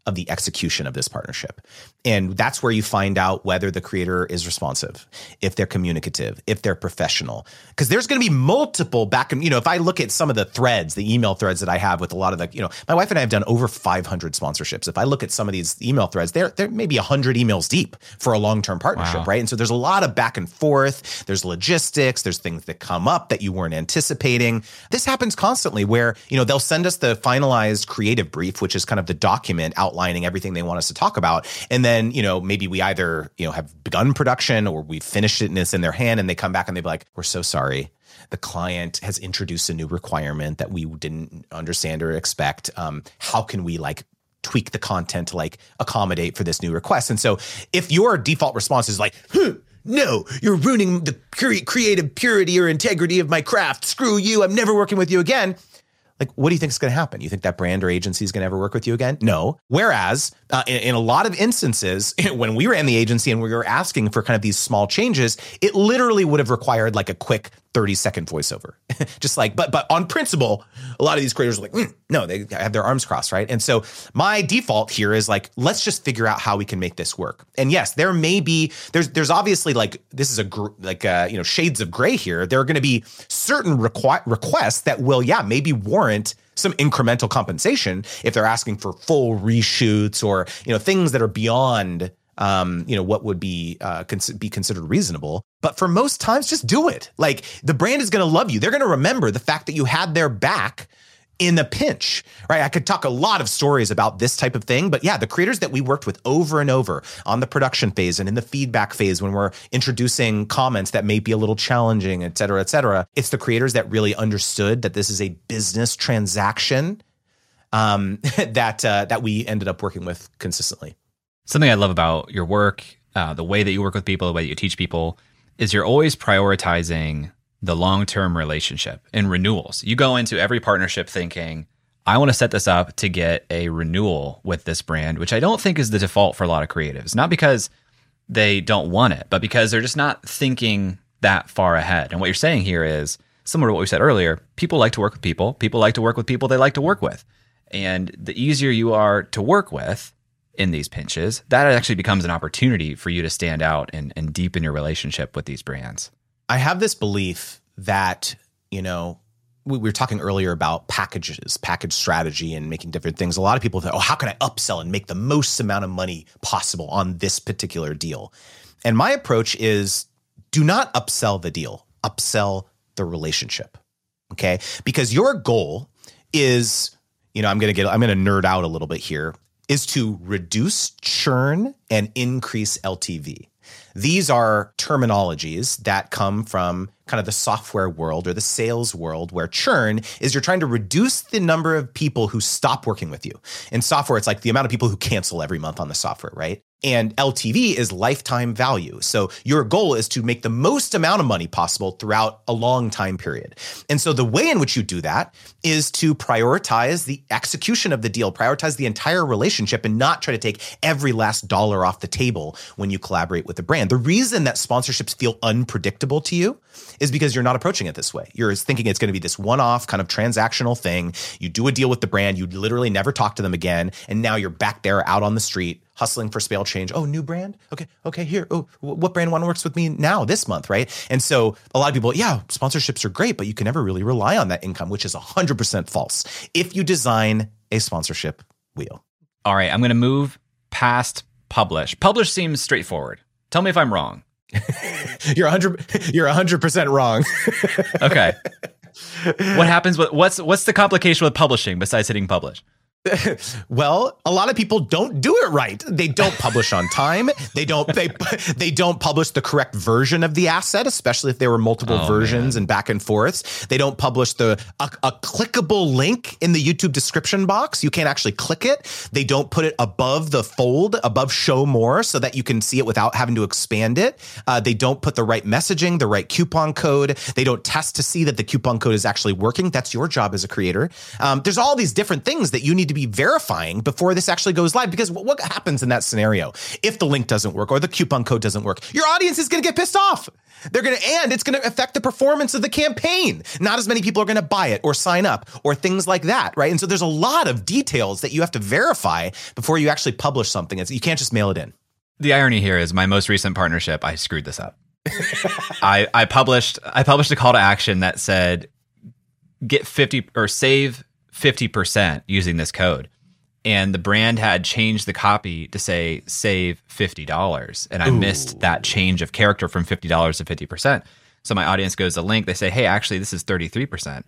of the execution of this partnership. And that's where you find out whether the creator is responsive, if they're communicative, if they're professional. Because there's going to be multiple back and, you know, if I look at some of the threads, the email threads that I have with a lot of the, you know, my wife and I have done over five hundred sponsorships. If I look at some of these email threads, they're, they're maybe one hundred emails deep for a long-term partnership, wow. right? And so there's a lot of back and forth. There's logistics. There's things that come up that you weren't anticipating. This happens constantly where, you know, they'll send us the finalized creative brief, which is kind of the document outlining everything they want us to talk about. And then, you know, maybe we either, you know, have begun production or we've finished it and it's in their hand and they come back and they be like, we're so sorry. The client has introduced a new requirement that we didn't understand or expect. Um, how can we like tweak the content to like accommodate for this new request? And so if your default response is like, huh, no, you're ruining the cre- creative purity or integrity of my craft. Screw you. I'm never working with you again. Like, what do you think is going to happen? You think that brand or agency is going to ever work with you again? No. Whereas uh, in, in a lot of instances, when we were in the agency and we were asking for kind of these small changes, it literally would have required like a quick thirty second voiceover. Just like, but but on principle, a lot of these creators are like, mm, no, they have their arms crossed, right? And so my default here is like, let's just figure out how we can make this work. And yes, there may be, there's there's obviously like, this is a gr- like, uh, you know, shades of gray here. There are going to be certain requ- requests that will, yeah, maybe warrant some incremental compensation if they're asking for full reshoots or, you know, things that are beyond Um, you know, what would be uh, cons- be considered reasonable. But for most times, just do it. Like the brand is going to love you. They're going to remember the fact that you had their back in a pinch, right? I could talk a lot of stories about this type of thing, but yeah, the creators that we worked with over and over on the production phase and in the feedback phase when we're introducing comments that may be a little challenging, et cetera, et cetera, it's the creators that really understood that this is a business transaction um, that uh, that we ended up working with consistently. Something I love about your work, uh, the way that you work with people, the way that you teach people, is you're always prioritizing the long-term relationship and renewals. You go into every partnership thinking, I want to set this up to get a renewal with this brand, which I don't think is the default for a lot of creatives. Not because they don't want it, but because they're just not thinking that far ahead. And what you're saying here is, similar to what we said earlier, people like to work with people. People like to work with people they like to work with. And the easier you are to work with in these pinches, that actually becomes an opportunity for you to stand out and, and deepen your relationship with these brands. I have this belief that, you know, we were talking earlier about packages, package strategy and making different things. A lot of people think, oh, how can I upsell and make the most amount of money possible on this particular deal? And my approach is do not upsell the deal, upsell the relationship. Okay. Because your goal is, you know, I'm going to get, I'm going to nerd out a little bit here, is to reduce churn and increase L T V. These are terminologies that come from kind of the software world or the sales world, where churn is you're trying to reduce the number of people who stop working with you. In software, it's like the amount of people who cancel every month on the software, right? And L T V is lifetime value. So your goal is to make the most amount of money possible throughout a long time period. And so the way in which you do that is to prioritize the execution of the deal, prioritize the entire relationship, and not try to take every last dollar off the table when you collaborate with the brand. The reason that sponsorships feel unpredictable to you is because you're not approaching it this way. You're thinking it's going to be this one-off kind of transactional thing. You do a deal with the brand, you literally never talk to them again, and now you're back there out on the street hustling for scale change. Oh, new brand? Okay, okay, here. Oh, what brand one works with me now this month, right? And so a lot of people, yeah, sponsorships are great, but you can never really rely on that income, which is one hundred percent false if you design a sponsorship wheel. All right, I'm going to move past publish. Publish seems straightforward. Tell me if I'm wrong. You're one hundred you're one hundred percent wrong. Okay. What happens with what's what's the complication with publishing besides hitting publish? Well, a lot of people don't do it right. They don't publish on time. They don't they they don't publish the correct version of the asset, especially if there were multiple oh, versions man. and back and forths. They don't publish the a, a clickable link in the YouTube description box. You can't actually click it. They don't put it above the fold, above show more, so that you can see it without having to expand it. Uh, they don't put the right messaging, the right coupon code. They don't test to see that the coupon code is actually working. That's your job as a creator. Um, there's all these different things that you need to be verifying before this actually goes live. Because what happens in that scenario? If the link doesn't work or the coupon code doesn't work, your audience is going to get pissed off. They're going to, and it's going to affect the performance of the campaign. Not as many people are going to buy it or sign up or things like that, right? And so there's a lot of details that you have to verify before you actually publish something. It's, you can't just mail it in. The irony here is my most recent partnership, I screwed this up. I, I published I published a call to action that said get fifty or save fifty percent using this code. And the brand had changed the copy to say save fifty dollars. And I Ooh. missed that change of character from fifty dollars to fifty percent. So my audience goes to link. They say, hey, actually, this is thirty-three percent.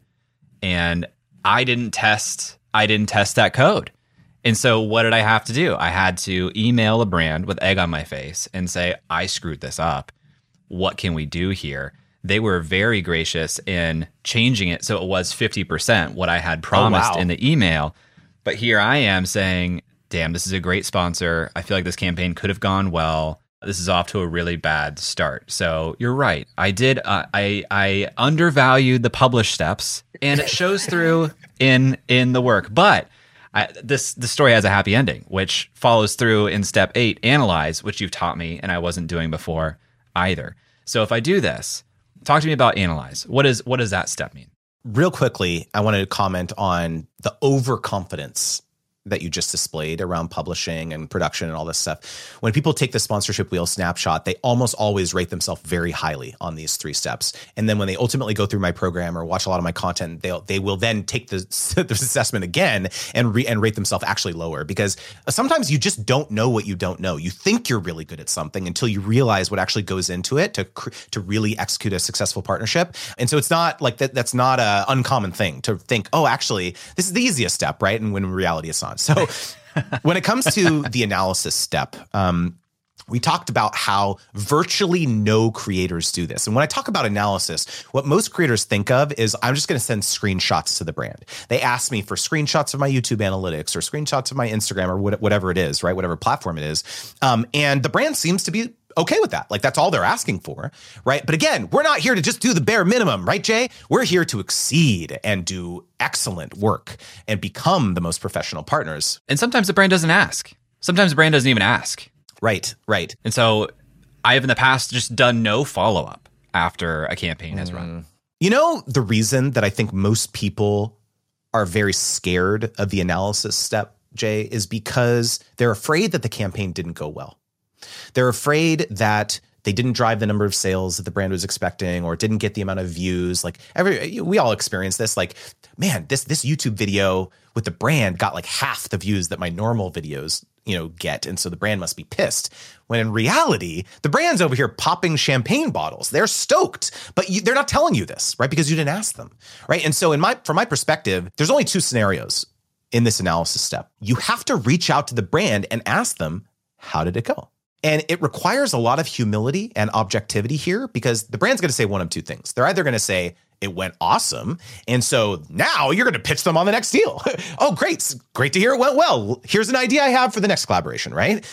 And I didn't test, I didn't test that code. And so what did I have to do? I had to email a brand with egg on my face and say, I screwed this up. What can we do here? They were very gracious in changing it so it was fifty percent, what I had promised oh, wow. in the email. But here I am saying, damn, this is a great sponsor. I feel like this campaign could have gone well. This is off to a really bad start. So you're right. I did. Uh, I I undervalued the publish steps, and it shows through in in the work. But I, this the story has a happy ending, which follows through in step eight, analyze, which you've taught me, and I wasn't doing before either. So if I do this, talk to me about analyze. What is what does that step mean? Real quickly, I wanted to comment on the overconfidence that you just displayed around publishing and production and all this stuff. When people take the sponsorship wheel snapshot, they almost always rate themselves very highly on these three steps. And then when they ultimately go through my program or watch a lot of my content, they'll they will then take the this assessment again and re, and rate themselves actually lower, because sometimes you just don't know what you don't know. You think you're really good at something until you realize what actually goes into it to to really execute a successful partnership. And so it's not like that. That's not an uncommon thing to think, oh, actually, this is the easiest step, right? And when in reality, it's not. So when it comes to the analysis step, um, we talked about how virtually no creators do this. And when I talk about analysis, what most creators think of is I'm just going to send screenshots to the brand. They ask me for screenshots of my YouTube analytics or screenshots of my Instagram or whatever it is, right? Whatever platform it is. Um, and the brand seems to be okay with that. Like, that's all they're asking for, right? But again, we're not here to just do the bare minimum, right, Jay? We're here to exceed and do excellent work and become the most professional partners. And sometimes the brand doesn't ask. Sometimes the brand doesn't even ask. Right, right. And so I have in the past just done no follow-up after a campaign has mm. run. You know, the reason that I think most people are very scared of the analysis step, Jay, is because they're afraid that the campaign didn't go well. They're afraid that they didn't drive the number of sales that the brand was expecting, or didn't get the amount of views. Like every, we all experience this. Like, man, this this YouTube video with the brand got like half the views that my normal videos, you know, get, and so the brand must be pissed. When in reality, the brand's over here popping champagne bottles. They're stoked, but you, they're not telling you this, right? Because you didn't ask them, right? And so, in my from my perspective, there's only two scenarios in this analysis step. You have to reach out to the brand and ask them, how did it go? And it requires a lot of humility and objectivity here, because the brand's going to say one of two things. They're either going to say, it went awesome, and so now you're going to pitch them on the next deal. Oh, great. It's great to hear it went well. Here's an idea I have for the next collaboration, right?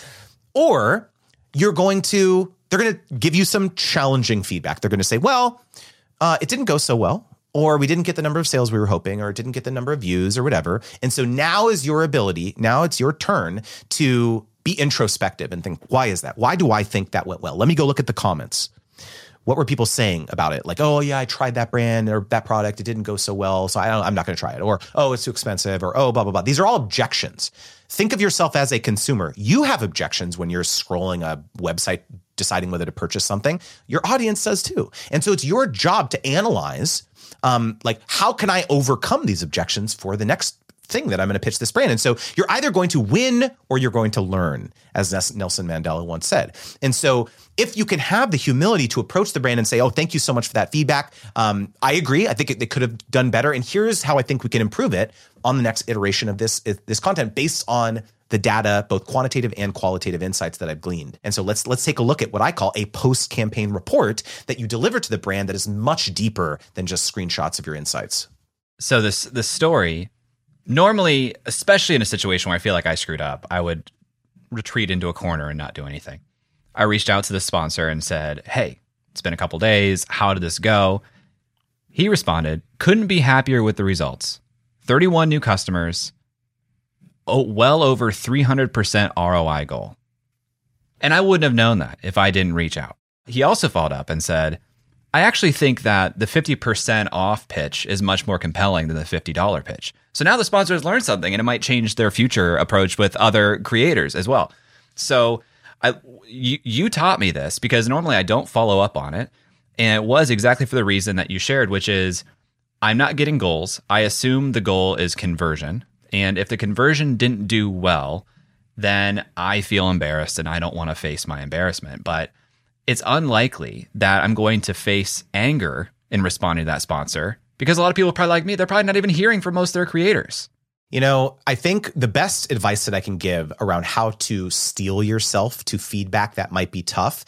Or you're going to, they're going to give you some challenging feedback. They're going to say, well, uh, it didn't go so well, or we didn't get the number of sales we were hoping, or didn't get the number of views or whatever. And so now is your ability, now it's your turn to be introspective and think, why is that? Why do I think that went well? Let me go look at the comments. What were people saying about it? Like, oh, yeah, I tried that brand or that product. It didn't go so well, so I don't, I'm not going to try it. Or, oh, it's too expensive. Or, oh, blah, blah, blah. These are all objections. Think of yourself as a consumer. You have objections when you're scrolling a website deciding whether to purchase something. Your audience does too. And so it's your job to analyze, um, like, how can I overcome these objections for the next thing that I'm going to pitch this brand? And so you're either going to win or you're going to learn, as Nelson Mandela once said. And so if you can have the humility to approach the brand and say, oh, thank you so much for that feedback. Um, I agree. I think it, they could have done better. And here's how I think we can improve it on the next iteration of this, this content based on the data, both quantitative and qualitative insights that I've gleaned. And so let's let's take a look at what I call a post-campaign report that you deliver to the brand that is much deeper than just screenshots of your insights. So this the story, normally, especially in a situation where I feel like I screwed up, I would retreat into a corner and not do anything. I reached out to the sponsor and said, hey, it's been a couple days. How did this go? He responded, couldn't be happier with the results. thirty-one new customers, oh, well over three hundred percent R O I goal. And I wouldn't have known that if I didn't reach out. He also followed up and said, I actually think that the fifty percent off pitch is much more compelling than the fifty dollars pitch. So now the sponsors learned something, and it might change their future approach with other creators as well. So I, you, you taught me this because normally I don't follow up on it. And it was exactly for the reason that you shared, which is I'm not getting goals. I assume the goal is conversion. And if the conversion didn't do well, then I feel embarrassed and I don't want to face my embarrassment. But it's unlikely that I'm going to face anger in responding to that sponsor because a lot of people are probably like me. They're probably not even hearing from most of their creators. You know, I think the best advice that I can give around how to steel yourself to feedback that might be tough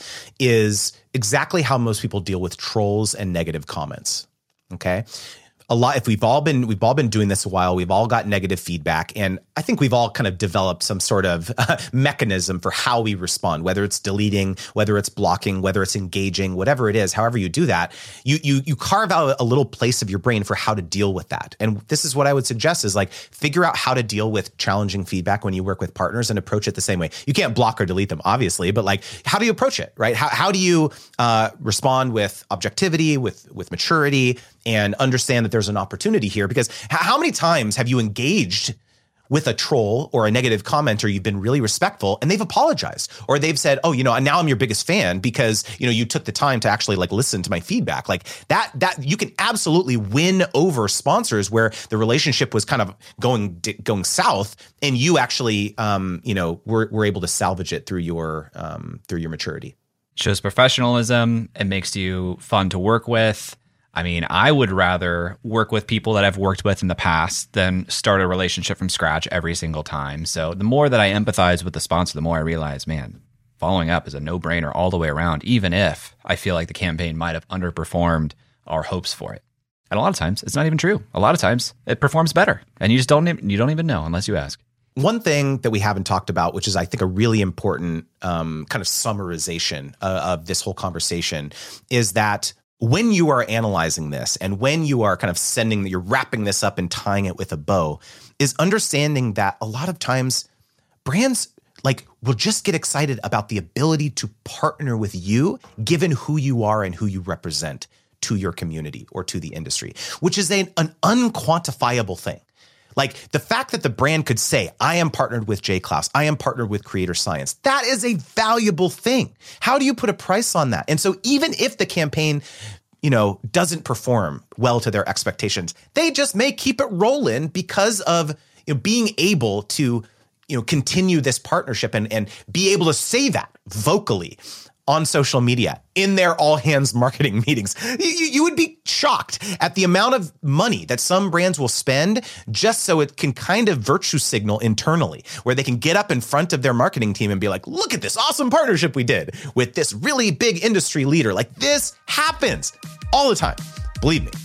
is exactly how most people deal with trolls and negative comments. Okay. A lot, if we've all been, we've all been doing this a while, we've all got negative feedback. And I think we've all kind of developed some sort of uh, mechanism for how we respond, whether it's deleting, whether it's blocking, whether it's engaging, whatever it is, however you do that, you, you, you carve out a little place of your brain for how to deal with that. And this is what I would suggest is like, figure out how to deal with challenging feedback when you work with partners and approach it the same way. You can't block or delete them, obviously, but like, how do you approach it, right? How, how do you uh, respond with objectivity, with, with maturity, and understand that there's an opportunity here? Because how many times have you engaged with a troll or a negative commenter, you've been really respectful and they've apologized, or they've said, oh, you know, now I'm your biggest fan because, you know, you took the time to actually like listen to my feedback. Like that, that you can absolutely win over sponsors where the relationship was kind of going, going south and you actually, um, you know, were, were able to salvage it through your, um, through your maturity. Shows professionalism. It makes you fun to work with. I mean, I would rather work with people that I've worked with in the past than start a relationship from scratch every single time. So the more that I empathize with the sponsor, the more I realize, man, following up is a no-brainer all the way around, even if I feel like the campaign might have underperformed our hopes for it. And a lot of times, it's not even true. A lot of times, it performs better, and you just don't even, you don't even know unless you ask. One thing that we haven't talked about, which is I think a really important um, kind of summarization uh, of this whole conversation, is that when you are analyzing this and when you are kind of sending, you're wrapping this up and tying it with a bow, is understanding that a lot of times brands like will just get excited about the ability to partner with you, given who you are and who you represent to your community or to the industry, which is a, an unquantifiable thing. Like the fact that the brand could say, I am partnered with J Klaus, I am partnered with Creator Science, that is a valuable thing. How do you put a price on that? And so even if the campaign, you know, doesn't perform well to their expectations, they just may keep it rolling because of, you know, being able to, you know, continue this partnership and, and be able to say that vocally on social media in their all hands marketing meetings. You, you would be shocked at the amount of money that some brands will spend just so it can kind of virtue signal internally, where they can get up in front of their marketing team and be like, look at this awesome partnership we did with this really big industry leader. Like this happens all the time. Believe me.